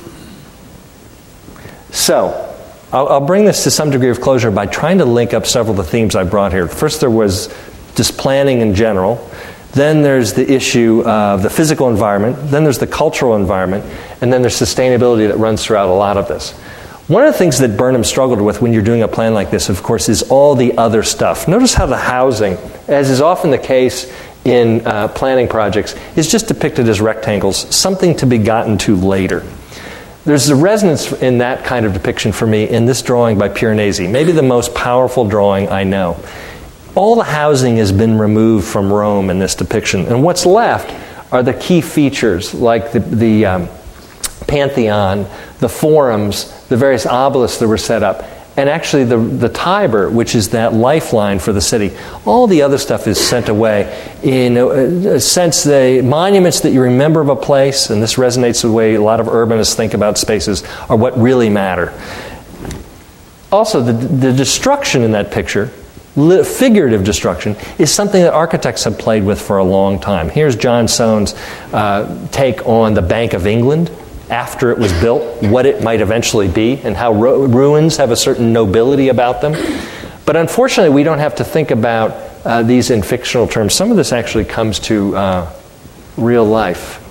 So, I'll, I'll bring this to some degree of closure by trying to link up several of the themes I brought here. First, there was just planning in general. Then there's the issue of the physical environment. Then there's the cultural environment. And then there's sustainability that runs throughout a lot of this. One of the things that Burnham struggled with when you're doing a plan like this, of course, is all the other stuff. Notice how the housing, as is often the case in uh, planning projects, is just depicted as rectangles, something to be gotten to later. There's a resonance in that kind of depiction for me in this drawing by Piranesi, maybe the most powerful drawing I know. All the housing has been removed from Rome in this depiction, and what's left are the key features like the, the um, Pantheon, the forums, the various obelisks that were set up, and actually the, the Tiber, which is that lifeline for the city. All the other stuff is sent away. In a, a sense, the monuments that you remember of a place, and this resonates with the way a lot of urbanists think about spaces, are what really matter. Also, the, the destruction in that picture, figurative destruction, is something that architects have played with for a long time. Here's John Soane's uh, take on the Bank of England after it was built, what it might eventually be, and how ru- ruins have a certain nobility about them. But unfortunately, we don't have to think about uh, these in fictional terms. Some of this actually comes to uh, real life.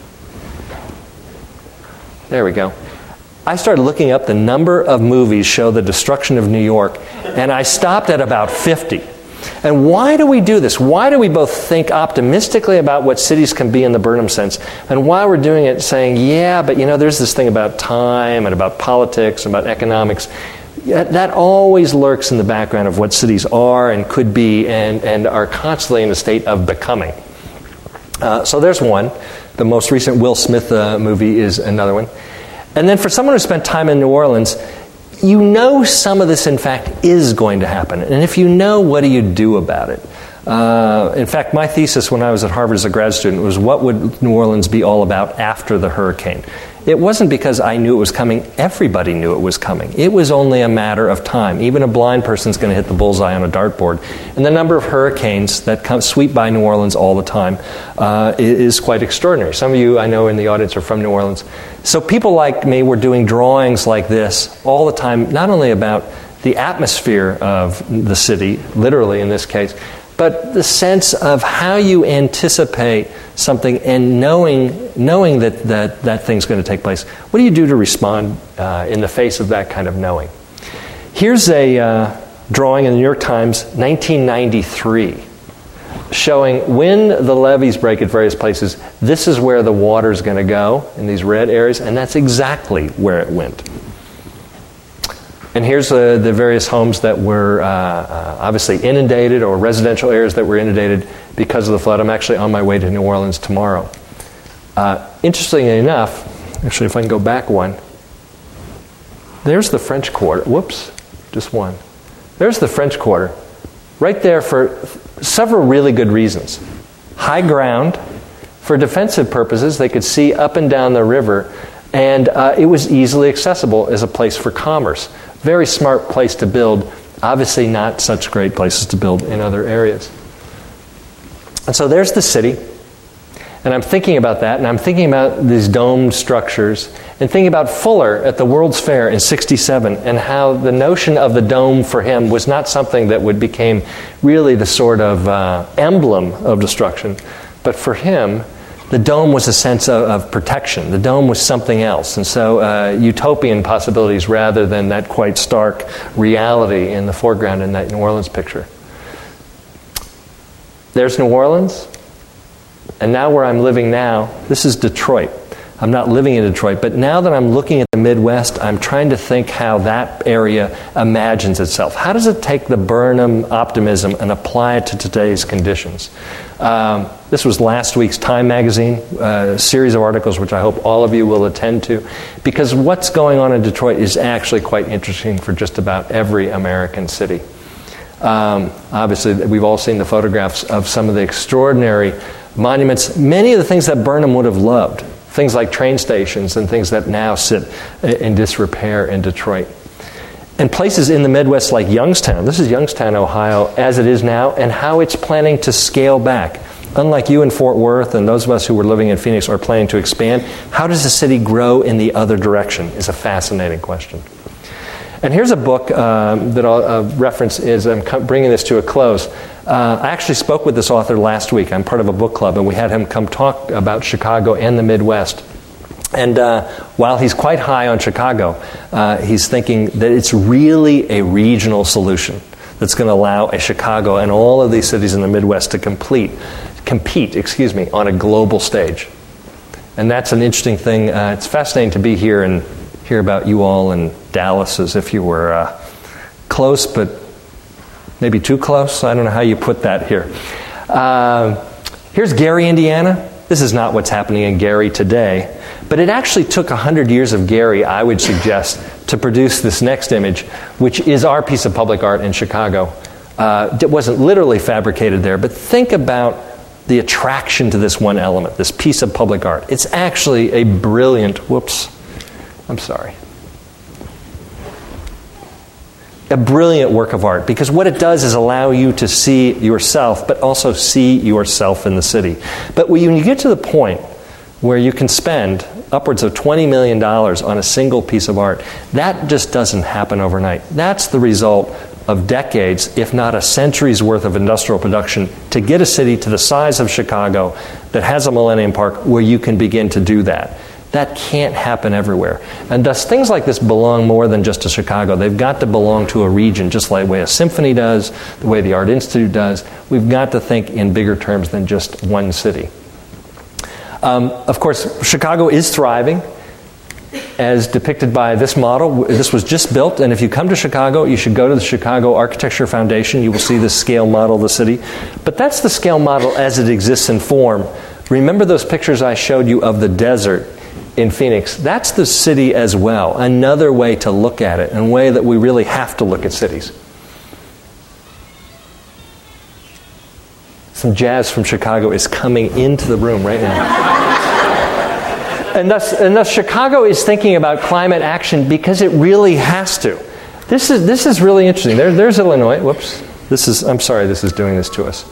There we go. I started looking up the number of movies show the destruction of New York, and I stopped at about fifty. And why do we do this? Why do we both think optimistically about what cities can be in the Burnham sense, and while we're doing it saying, yeah, but you know, there's this thing about time and about politics and about economics. that always lurks in the background of what cities are and could be and, and are constantly in a state of becoming. Uh, so there's one. The most recent Will Smith uh, movie is another one. And then for someone who spent time in New Orleans, you know some of this, in fact, is going to happen. And if you know, what do you do about it? Uh, in fact, my thesis when I was at Harvard as a grad student was, what would New Orleans be all about after the hurricane? It wasn't because I knew it was coming. Everybody knew it was coming. It was only a matter of time. Even a blind person's going to hit the bullseye on a dartboard. And the number of hurricanes that come, sweep by New Orleans all the time uh, is quite extraordinary. Some of you I know in the audience are from New Orleans. So people like me were doing drawings like this all the time, not only about the atmosphere of the city, literally in this case, but the sense of how you anticipate something and knowing knowing that that, that thing's going to take place. What do you do to respond uh, in the face of that kind of knowing? Here's a uh, drawing in the New York Times, nineteen ninety-three, showing when the levees break at various places, this is where the water's going to go, in these red areas, and that's exactly where it went. And here's uh, the various homes that were uh, uh, obviously inundated, or residential areas that were inundated because of the flood. I'm actually on my way to New Orleans tomorrow. Uh, interestingly enough, actually if I can go back one, there's the French Quarter. Whoops, just one. There's the French Quarter, right there for several really good reasons. High ground, for defensive purposes, they could see up and down the river, and uh, it was easily accessible as a place for commerce. Very smart place to build. Obviously not such great places to build in other areas. And so there's the city. And I'm thinking about that, and I'm thinking about these domed structures, and thinking about Fuller at the World's Fair in sixty-seven, and how the notion of the dome for him was not something that would became really the sort of uh, emblem of destruction, but for him, the dome was a sense of, of protection. The dome was something else. And so uh, utopian possibilities rather than that quite stark reality in the foreground in that New Orleans picture. There's New Orleans. And now where I'm living now, this is Detroit. I'm not living in Detroit, but now that I'm looking at the Midwest, I'm trying to think how that area imagines itself. How does it take the Burnham optimism and apply it to today's conditions? Um, this was last week's Time magazine, uh, a series of articles which I hope all of you will attend to, because what's going on in Detroit is actually quite interesting for just about every American city. Um, obviously, we've all seen the photographs of some of the extraordinary monuments, many of the things that Burnham would have loved. Things like train stations and things that now sit in disrepair in Detroit. And places in the Midwest like Youngstown. This is Youngstown, Ohio, as it is now, and how it's planning to scale back. Unlike you in Fort Worth and those of us who were living in Phoenix are planning to expand, how does the city grow in the other direction is a fascinating question. And here's a book um, that I'll uh, reference as I'm bringing this to a close. Uh, I actually spoke with this author last week. I'm part of a book club, and we had him come talk about Chicago and the Midwest. And uh, while he's quite high on Chicago, uh, he's thinking that it's really a regional solution that's going to allow a Chicago and all of these cities in the Midwest to complete, compete excuse me, on a global stage. And that's an interesting thing. Uh, it's fascinating to be here and hear about you all in Dallas as if you were uh, close, but maybe too close. I don't know how you put that here. Uh, here's Gary, Indiana. This is not what's happening in Gary today, but it actually took one hundred years of Gary, I would suggest, to produce this next image, which is our piece of public art in Chicago. Uh, it wasn't literally fabricated there, but think about the attraction to this one element, this piece of public art. It's actually a brilliant, whoops, I'm sorry. A brilliant work of art, because what it does is allow you to see yourself, but also see yourself in the city. But when you get to the point where you can spend upwards of twenty million dollars on a single piece of art, that just doesn't happen overnight. That's the result of decades, if not a century's worth of industrial production to get a city to the size of Chicago that has a Millennium Park where you can begin to do that. That can't happen everywhere. And thus, things like this belong more than just to Chicago. They've got to belong to a region, just like the way a symphony does, the way the Art Institute does. We've got to think in bigger terms than just one city. Um, of course, Chicago is thriving. as depicted by this model. This was just built, and if you come to Chicago, you should go to the Chicago Architecture Foundation. You will see the scale model of the city. But that's the scale model as it exists in form. Remember those pictures I showed you of the desert in Phoenix? That's the city as well. Another way to look at it, and a way that we really have to look at cities. Some jazz from Chicago is coming into the room right now. and, thus, and thus Chicago is thinking about climate action because it really has to. This is, this is really interesting. There, there's Illinois. Whoops. This is, I'm sorry this is doing this to us.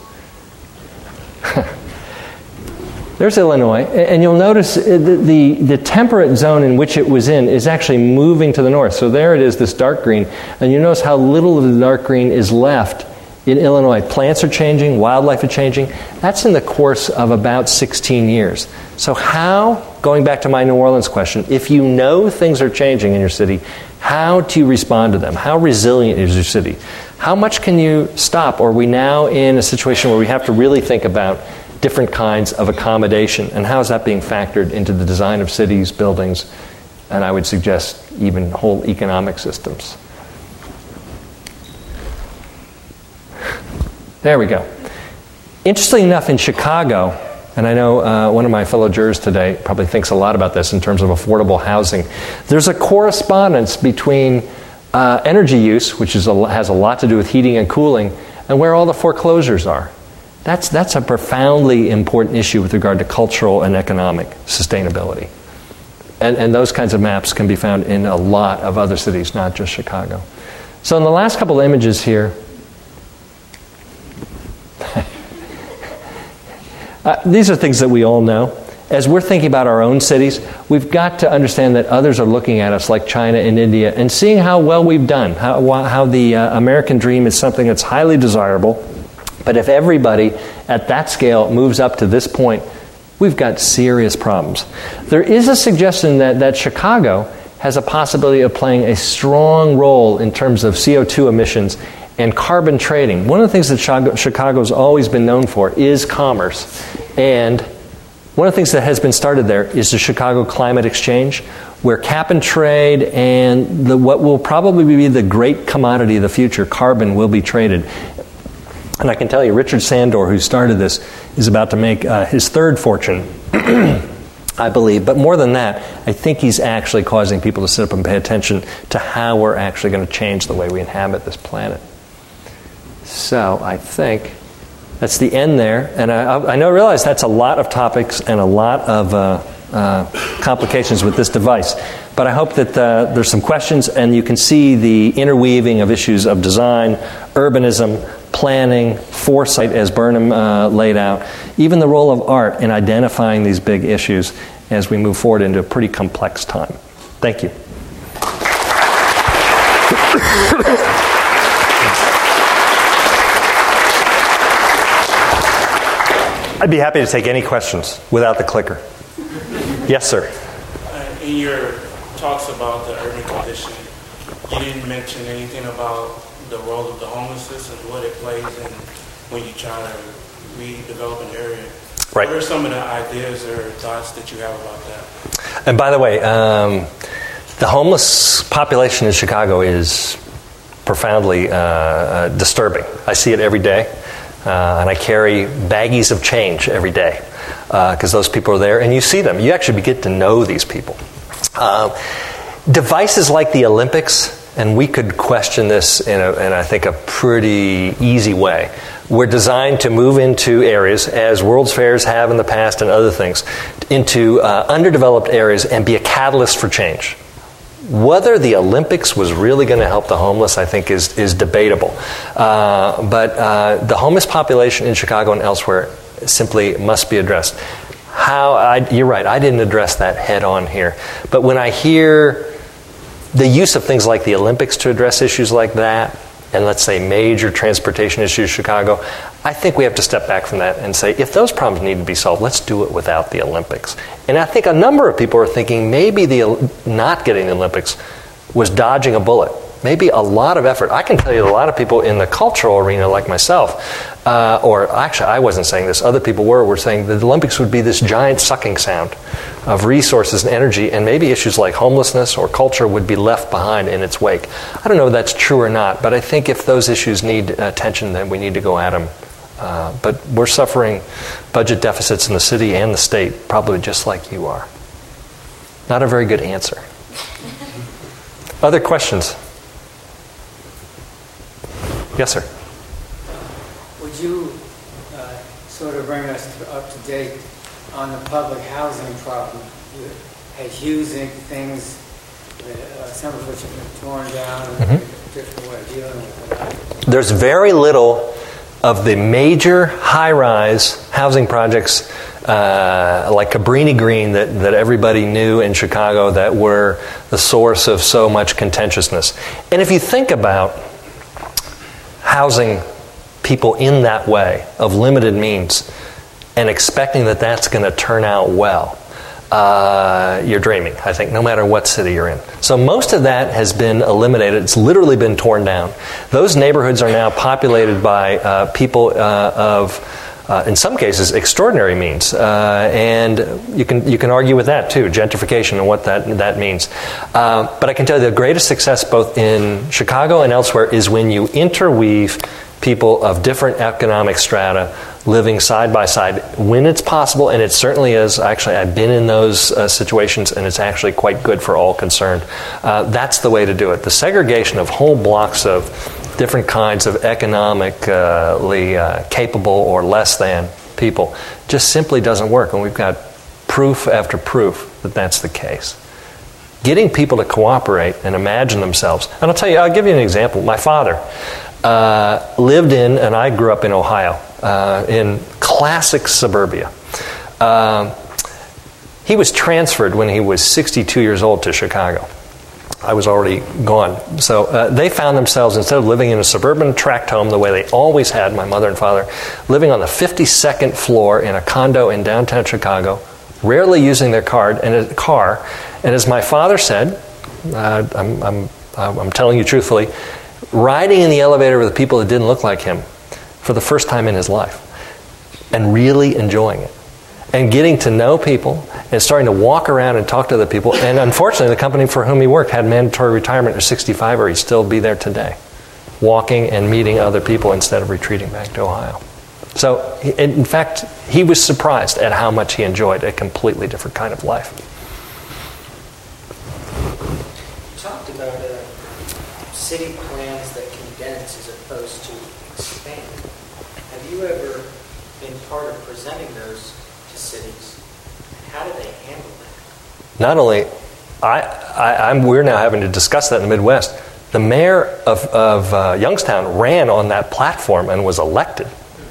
There's Illinois, and you'll notice the, the, the temperate zone in which it was in is actually moving to the north. So there it is, this dark green, and you notice how little of the dark green is left in Illinois. Plants are changing, wildlife are changing. That's in the course of about sixteen years. So how, going back to my New Orleans question, if you know things are changing in your city, how do you respond to them? How resilient is your city? How much can you stop? Or are we now in a situation where we have to really think about different kinds of accommodation, and how is that being factored into the design of cities, buildings, and I would suggest even whole economic systems? There we go. Interestingly enough, in Chicago, and I know uh, one of my fellow jurors today probably thinks a lot about this in terms of affordable housing, there's a correspondence between uh, energy use, which is a, has a lot to do with heating and cooling, and where all the foreclosures are. That's, that's a profoundly important issue with regard to cultural and economic sustainability. And, and those kinds of maps can be found in a lot of other cities, not just Chicago. So in the last couple of images here, uh, these are things that we all know. As we're thinking about our own cities, we've got to understand that others are looking at us, like China and India, and seeing how well we've done, how, how the uh, American dream is something that's highly desirable. But if everybody at that scale moves up to this point, we've got serious problems. There is a suggestion that, that Chicago has a possibility of playing a strong role in terms of C O two emissions and carbon trading. One of the things that Chicago's always been known for is commerce. And one of the things that has been started there is the Chicago Climate Exchange, where cap and trade and the, what will probably be the great commodity of the future, carbon, will be traded. And I can tell you, Richard Sandor, who started this, is about to make uh, his third fortune, I believe. But more than that, I think he's actually causing people to sit up and pay attention to how we're actually going to change the way we inhabit this planet. So I think that's the end there. And I, I know, realize that's a lot of topics and a lot of uh, uh, complications with this device. But I hope that uh, there's some questions, and you can see the interweaving of issues of design, urbanism, planning, foresight, as Burnham uh, laid out, even the role of art in identifying these big issues as we move forward into a pretty complex time. Thank you. I'd be happy to take any questions without the clicker. Yes, sir. Uh, in your talks about the urban condition, you didn't mention anything about the role of the homelessness and what it plays in when you try to redevelop an area. Right. What are some of the ideas or thoughts that you have about that? And by the way, um, the homeless population in Chicago is profoundly uh, uh, disturbing. I see it every day, uh, and I carry baggies of change every day because uh, those people are there, and you see them. You actually get to know these people. Uh, devices like the Olympics, and we could question this in, a, in, I think, a pretty easy way. We're designed to move into areas, as World's Fairs have in the past and other things, into uh, underdeveloped areas and be a catalyst for change. Whether the Olympics was really going to help the homeless, I think, is, is debatable. Uh, but uh, the homeless population in Chicago and elsewhere simply must be addressed. How I, you're right, I didn't address that head on here. But when I hear the use of things like the Olympics to address issues like that, and let's say major transportation issues in Chicago, I think we have to step back from that and say, if those problems need to be solved, let's do it without the Olympics. And I think a number of people are thinking maybe the not getting the Olympics was dodging a bullet. Maybe a lot of effort. I can tell you a lot of people in the cultural arena like myself Uh, or actually, I wasn't saying this. Other people were. Were saying that the Olympics would be this giant sucking sound of resources and energy, and maybe issues like homelessness or culture would be left behind in its wake. I don't know if that's true or not, but I think if those issues need attention, then we need to go at them. Uh, but we're suffering budget deficits in the city and the state, probably just like you are. Not a very good answer. Other questions? Yes, sir. Would you uh, sort of bring us to, up to date on the public housing problem? At Hughes Incorporated, things, uh, some of which have been torn down, and mm-hmm. a different way of dealing with it. There's very little of the major high-rise housing projects uh, like Cabrini Green that, that everybody knew in Chicago that were the source of so much contentiousness. And if you think about housing people in that way of limited means and expecting that that's going to turn out well, uh, you're dreaming, I think, no matter what city you're in. So most of that has been eliminated. It's literally been torn down. Those neighborhoods are now populated by uh, people uh, of, uh, in some cases, extraordinary means. Uh, and you can you can argue with that, too, gentrification and what that, that means. Uh, but I can tell you the greatest success both in Chicago and elsewhere is when you interweave people of different economic strata living side by side when it's possible, and it certainly is. Actually, I've been in those uh, situations, and it's actually quite good for all concerned. Uh, that's the way to do it. The segregation of whole blocks of different kinds of economically uh, capable or less than people just simply doesn't work, and we've got proof after proof that that's the case. Getting people to cooperate and imagine themselves. And I'll tell you, I'll give you an example. My father uh, lived in, and I grew up in Ohio, uh, in classic suburbia. Uh, he was transferred when he was sixty-two years old to Chicago. I was already gone. So uh, they found themselves, instead of living in a suburban tract home the way they always had, my mother and father, living on the fifty-second floor in a condo in downtown Chicago, rarely using their card and a car. And as my father said, uh, I'm, I'm, I'm telling you truthfully, riding in the elevator with people that didn't look like him for the first time in his life and really enjoying it. And getting to know people and starting to walk around and talk to other people. And unfortunately, the company for whom he worked had mandatory retirement at sixty-five, or he'd still be there today, walking and meeting other people instead of retreating back to Ohio. So, in fact, he was surprised at how much he enjoyed a completely different kind of life. You talked about uh, city plans that condense as opposed to expand. Have you ever been part of presenting those to cities? How do they handle that? Not only, I, I, I'm, we're now having to discuss that in the Midwest. The mayor of, of uh, Youngstown ran on that platform and was elected.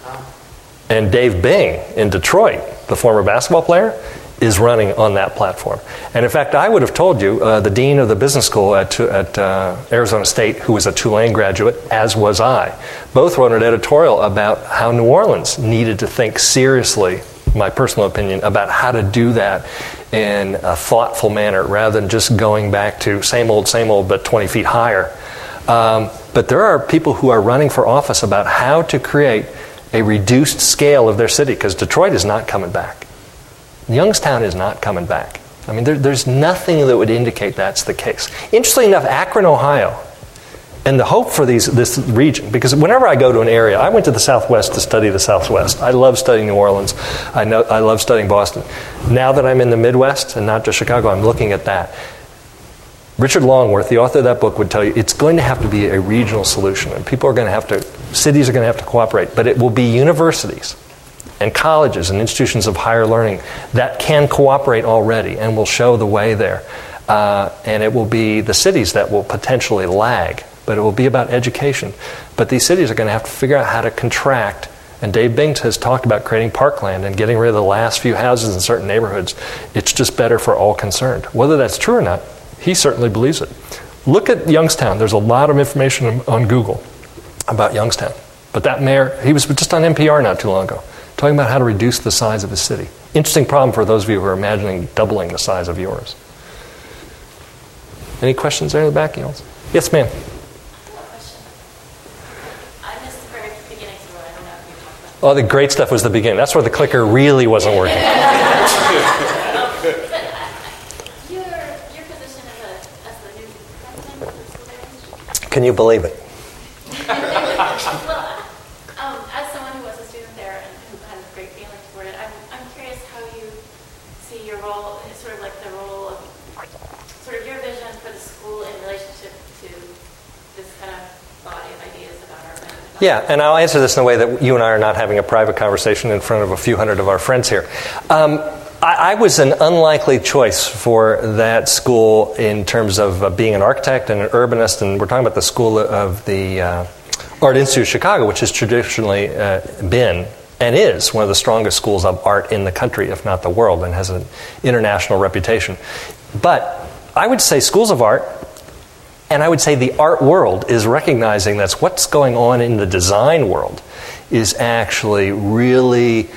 And Dave Bing in Detroit, the former basketball player, is running on that platform. And in fact, I would have told you, uh, the dean of the business school at, at uh, Arizona State, who was a Tulane graduate, as was I, both wrote an editorial about how New Orleans needed to think seriously, my personal opinion, about how to do that in a thoughtful manner rather than just going back to same old, same old, but twenty feet higher. Um, but there are people who are running for office about how to create a reduced scale of their city, because Detroit is not coming back. Youngstown is not coming back. I mean, there, there's nothing that would indicate that's the case. Interestingly enough, Akron, Ohio, and the hope for these this region, because whenever I go to an area, I went to the Southwest to study the Southwest. I love studying New Orleans. I know I love studying Boston. Now that I'm in the Midwest and not just Chicago, I'm looking at that. Richard Longworth, the author of that book, would tell you it's going to have to be a regional solution, and people are going to have to, cities are going to have to cooperate, but it will be universities and colleges and institutions of higher learning that can cooperate already and will show the way there. Uh, and it will be the cities that will potentially lag, but it will be about education. But these cities are going to have to figure out how to contract, and Dave Bing has talked about creating parkland and getting rid of the last few houses in certain neighborhoods. It's just better for all concerned. Whether that's true or not, he certainly believes it. Look at Youngstown. There's a lot of information on Google about Youngstown. But that mayor, he was just on N P R not too long ago, talking about how to reduce the size of his city. Interesting problem for those of you who are imagining doubling the size of yours. Any questions there in the back? Yes, ma'am. I have a question. I missed the very beginning, so I don't know if you talked All the great stuff was the beginning. That's where the clicker really wasn't working. Your, your position as, a, as the new president of the school district? Can you believe it? Well, um, as someone who was a student there and who has great feelings for it, I'm, I'm curious how you see your role, sort of like the role of, sort of your vision for the school in relationship to this kind of body of ideas about urban. Yeah, and I'll answer this in a way that you and I are not having a private conversation in front of a few hundred of our friends here. Um, I, I was an unlikely choice for that school in terms of uh, being an architect and an urbanist, and we're talking about the School of the uh, Art Institute of Chicago, which has traditionally uh, been and is one of the strongest schools of art in the country, if not the world, and has an international reputation. But I would say schools of art, and I would say the art world, is recognizing that what's going on in the design world is actually really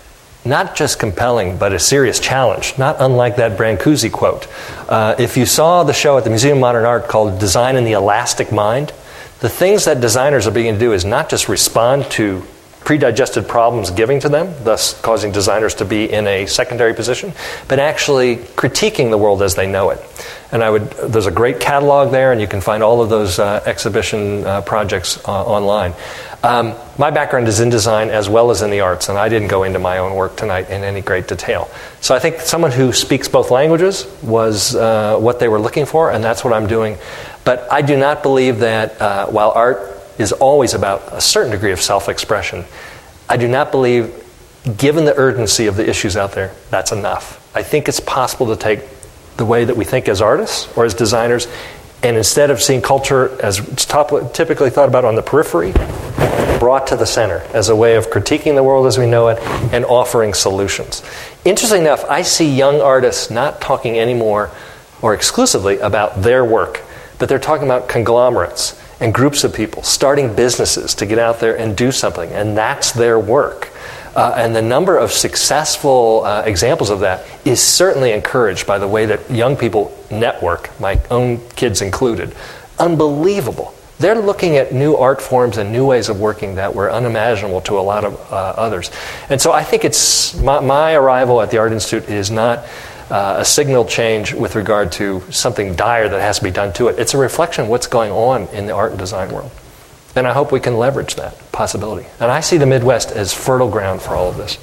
not just compelling, but a serious challenge, not unlike that Brancusi quote. Uh, if you saw the show at the Museum of Modern Art called Design in the Elastic Mind, the things that designers are beginning to do is not just respond to pre-digested problems giving to them, thus causing designers to be in a secondary position, but actually critiquing the world as they know it. And I would, there's a great catalog there, and you can find all of those uh, exhibition uh, projects uh, online. Um, my background is in design as well as in the arts, and I didn't go into my own work tonight in any great detail. So I think someone who speaks both languages was uh, what they were looking for, and that's what I'm doing. But I do not believe that uh, while art is always about a certain degree of self-expression, I do not believe, given the urgency of the issues out there, that's enough. I think it's possible to take the way that we think as artists or as designers, and instead of seeing culture as it's top, typically thought about on the periphery, brought to the center as a way of critiquing the world as we know it and offering solutions. Interesting enough, I see young artists not talking anymore or exclusively about their work, but they're talking about conglomerates and groups of people starting businesses to get out there and do something, and that's their work. Uh, and the number of successful uh, examples of that is certainly encouraged by the way that young people network, my own kids included. Unbelievable. They're looking at new art forms and new ways of working that were unimaginable to a lot of uh, others. And so I think it's my, my arrival at the Art Institute is not uh, a signal change with regard to something dire that has to be done to it. It's a reflection of what's going on in the art and design world. And I hope we can leverage that possibility. And I see the Midwest as fertile ground for all of this.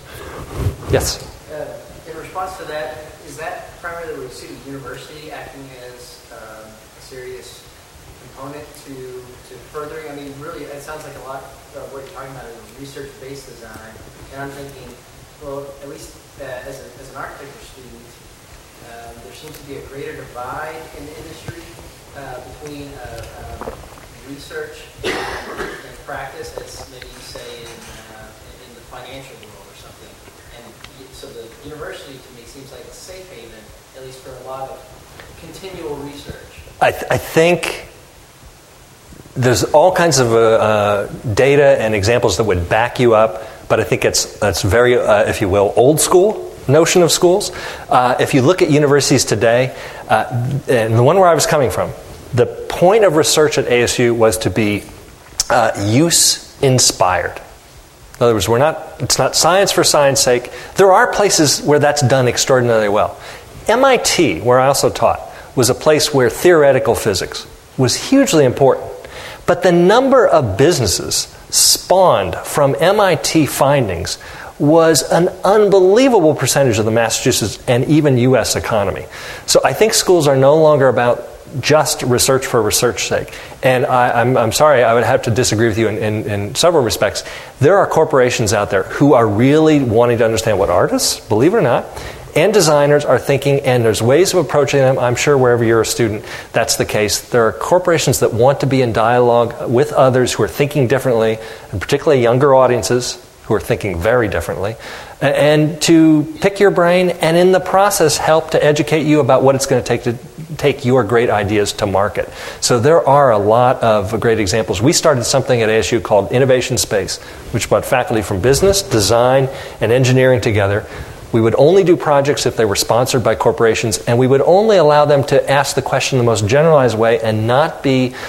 Yes? Uh, in response to that, is that primarily where you see the university acting as um, a serious component to, to furthering? I mean, really, it sounds like a lot of what you're talking about is research-based design. And I'm thinking, well, at least uh, as, a, as an architecture student, uh, there seems to be a greater divide in the industry uh, between uh, um, research and practice, as maybe you say in, uh, in the financial world or something. And so the university to me seems like a safe haven, at least for a lot of continual research. I, th- I think there's all kinds of uh, uh, data and examples that would back you up, but I think it's that's very, uh, if you will, old school notion of schools. Uh, if you look at universities today, uh, and the one where I was coming from, the point of research at A S U was to be uh, use-inspired. In other words, we're not, it's not science for science sake. There are places where that's done extraordinarily well. M I T, where I also taught, was a place where theoretical physics was hugely important. But the number of businesses spawned from M I T findings was an unbelievable percentage of the Massachusetts and even U S economy. So I think schools are no longer about just research for research's sake. And I, I'm, I'm sorry, I would have to disagree with you in, in, in several respects. There are corporations out there who are really wanting to understand what artists, believe it or not, and designers are thinking, and there's ways of approaching them. I'm sure wherever you're a student, that's the case. There are corporations that want to be in dialogue with others who are thinking differently, and particularly younger audiences who are thinking very differently, and to pick your brain and in the process help to educate you about what it's going to take to take your great ideas to market. So there are a lot of great examples. We started something at A S U called Innovation Space, which brought faculty from business, design, and engineering together. We would only do projects if they were sponsored by corporations, and we would only allow them to ask the question in the most generalized way and not be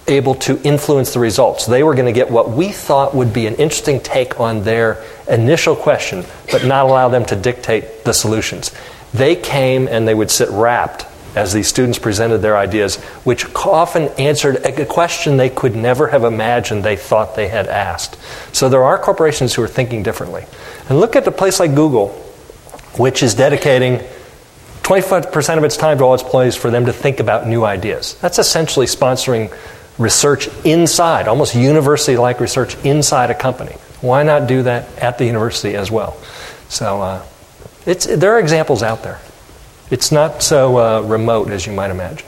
able to influence the results. They were going to get what we thought would be an interesting take on their initial question, but not allow them to dictate the solutions. They came and they would sit rapt as these students presented their ideas, which often answered a question they could never have imagined they thought they had asked. So there are corporations who are thinking differently. And look at a place like Google, which is dedicating twenty-five percent of its time to all its employees for them to think about new ideas. That's essentially sponsoring research inside, almost university-like research inside a company. Why not do that at the university as well? So uh, it's, there are examples out there. It's not so uh, remote as you might imagine.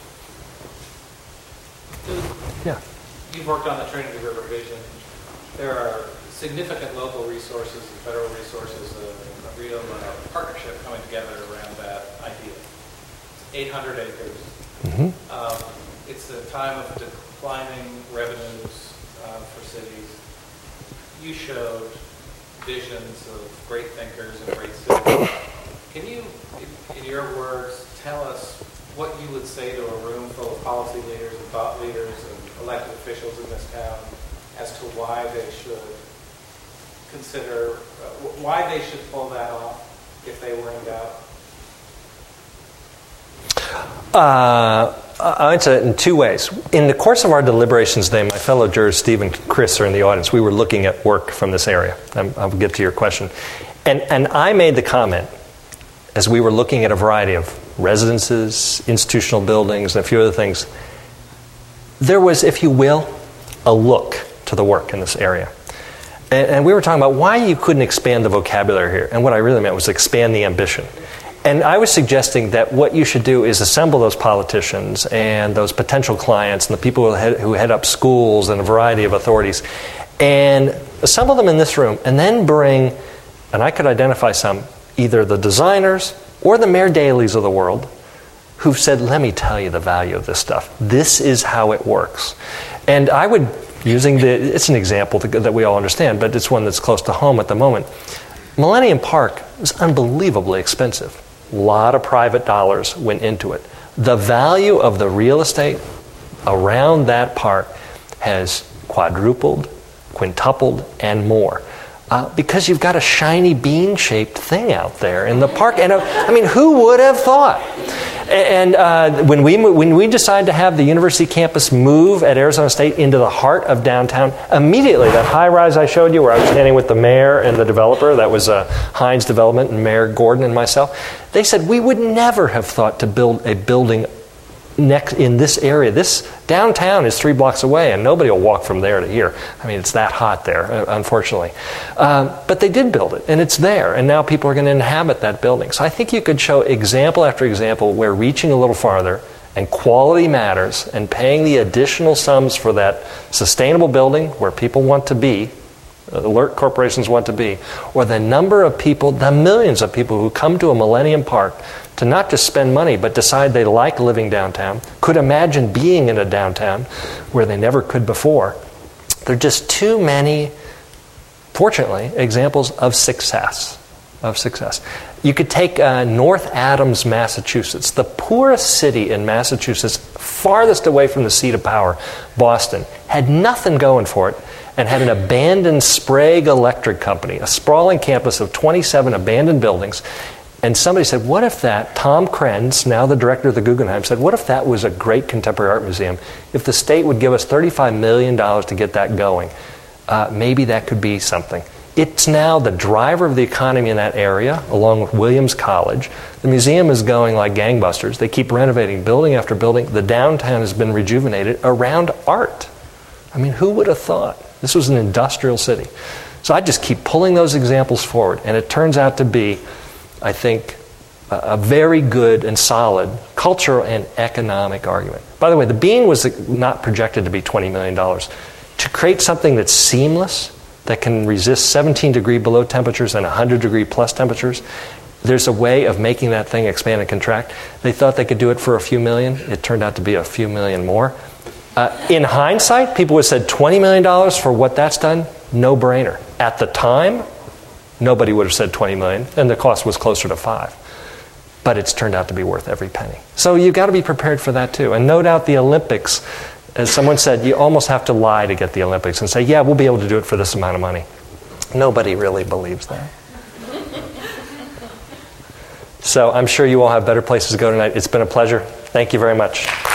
Yeah. You've worked on the Trinity River Vision. There are significant local resources and federal resources, uh, a real uh, partnership coming together around that idea. eight hundred acres. Mm-hmm. Um, it's a time of declining revenues uh, for cities. You showed visions of great thinkers and great cities. Can you, in your words, tell us what you would say to a room full of policy leaders and thought leaders and elected officials in this town as to why they should consider, uh, why they should pull that off if they were in doubt? Uh, I'll answer it in two ways. In the course of our deliberations today, my fellow jurors, Steve and Chris, are in the audience. We were looking at work from this area. I'm, I'll get to your question. And, and I made the comment, as we were looking at a variety of residences, institutional buildings, and a few other things, there was, if you will, a look to the work in this area. And, and we were talking about why you couldn't expand the vocabulary here. And what I really meant was expand the ambition. And I was suggesting that what you should do is assemble those politicians and those potential clients and the people who head, who head up schools and a variety of authorities, and assemble them in this room, and then bring, and I could identify some, either the designers or the Mayor Daley's of the world, who've said, let me tell you the value of this stuff. This is how it works. And I would, using the, it's an example that we all understand, but it's one that's close to home at the moment. Millennium Park was unbelievably expensive. A lot of private dollars went into it. The value of the real estate around that park has quadrupled, quintupled, and more. Uh, because you've got a shiny bean-shaped thing out there in the park. And uh, I mean, who would have thought? And uh, when we when we decided to have the university campus move at Arizona State into the heart of downtown, immediately that high-rise I showed you where I was standing with the mayor and the developer, that was uh, Hines Development and Mayor Gordon and myself, they said we would never have thought to build a building next in this area. This downtown is three blocks away, and nobody will walk from there to here. I mean, it's that hot there, unfortunately. Um, but they did build it, and it's there, and now people are going to inhabit that building. So I think you could show example after example where reaching a little farther and quality matters, and paying the additional sums for that sustainable building where people want to be, alert corporations want to be, or the number of people, the millions of people who come to a Millennium Park to not just spend money, but decide they like living downtown, could imagine being in a downtown where they never could before. There are just too many, fortunately, examples of success. Of success. You could take uh, North Adams, Massachusetts, the poorest city in Massachusetts, farthest away from the seat of power, Boston, had nothing going for it, and had an abandoned Sprague Electric Company, a sprawling campus of twenty-seven abandoned buildings. And somebody said, what if that, Tom Krenz, now the director of the Guggenheim, said, what if that was a great contemporary art museum? If the state would give us thirty-five million dollars to get that going, uh, maybe that could be something. It's now the driver of the economy in that area, along with Williams College. The museum is going like gangbusters. They keep renovating building after building. The downtown has been rejuvenated around art. I mean, who would have thought? This was an industrial city. So I just keep pulling those examples forward, and it turns out to be, I think, a very good and solid cultural and economic argument. By the way, the beam was not projected to be twenty million dollars. To create something that's seamless, that can resist seventeen degree below temperatures and one hundred degree plus temperatures, there's a way of making that thing expand and contract. They thought they could do it for a few million. It turned out to be a few million more. Uh, in hindsight, people would have said twenty million dollars for what that's done, no brainer. At the time, nobody would have said twenty million dollars, and the cost was closer to five. But it's turned out to be worth every penny. So you've got to be prepared for that too. And no doubt the Olympics As someone said, you almost have to lie to get the Olympics and say, yeah, we'll be able to do it for this amount of money. Nobody really believes that. So I'm sure you all have better places to go tonight. It's been a pleasure. Thank you very much.